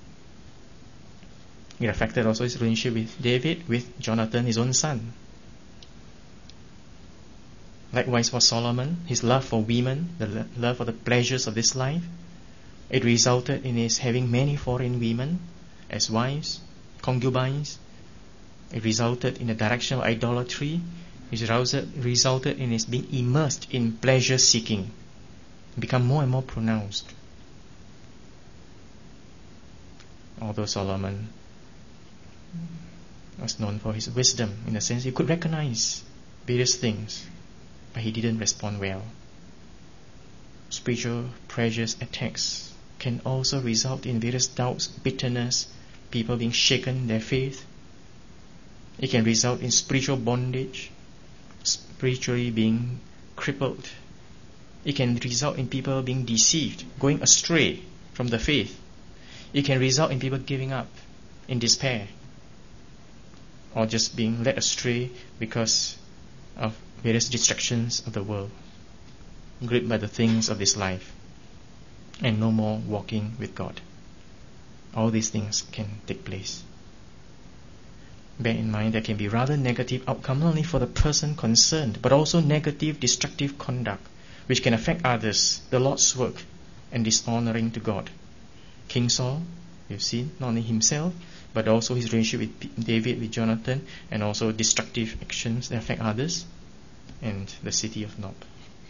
It affected also his relationship with David, with Jonathan, his own son. Likewise for Solomon, his love for women, the love for the pleasures of this life, it resulted in his having many foreign women as wives, concubines. It resulted in the direction of idolatry. It resulted in his being immersed in pleasure seeking, become more and more pronounced. Although Solomon was known for his wisdom, in the sense he could recognize various things, but he didn't respond well. Spiritual pressures, attacks can also result in various doubts, bitterness, people being shaken in their faith. It can result in spiritual bondage, spiritually being crippled. It can result in people being deceived, going astray from the faith. It can result in people giving up in despair, or just being led astray because of various distractions of the world, gripped by the things of this life, and no more walking with God. All these things can take place. Bear in mind there can be rather negative outcome not only for the person concerned, but also negative, destructive conduct which can affect others, the Lord's work, and dishonoring to God. King Saul, we've seen, not only himself, but also his relationship with David, with Jonathan, and also destructive actions that affect others, and the city of Nob.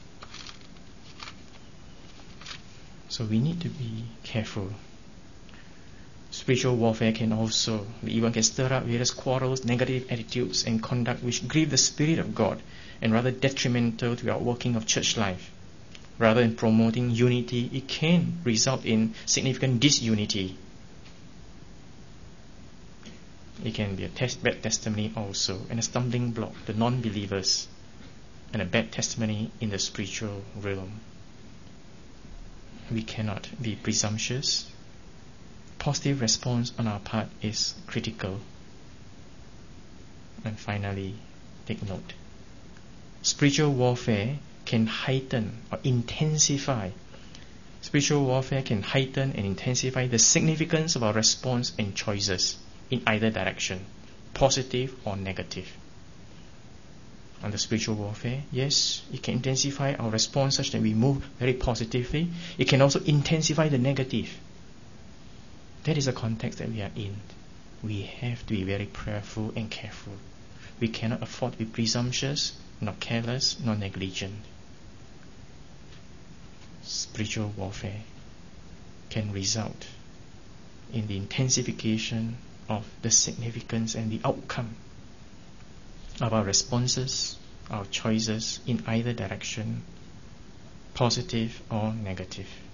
So we need to be careful. Spiritual warfare can also, the evil can stir up various quarrels, negative attitudes and conduct which grieve the Spirit of God and rather detrimental to our working of church life. Rather than promoting unity, it can result in significant disunity. It can be a bad testimony also, and a stumbling block to non-believers, and a bad testimony in the spiritual realm. We cannot be presumptuous. Positive response on our part is critical. And finally, take note. Spiritual warfare can heighten or intensify. Spiritual warfare can heighten and intensify the significance of our response and choices in either direction, positive or negative. Under spiritual warfare, yes, it can intensify our response such that we move very positively. It can also intensify the negative. That is the context that we are in. We have to be very prayerful and careful. We cannot afford to be presumptuous, nor careless, nor negligent. Spiritual warfare can result in the intensification of the significance and the outcome of our responses, our choices in either direction, positive or negative.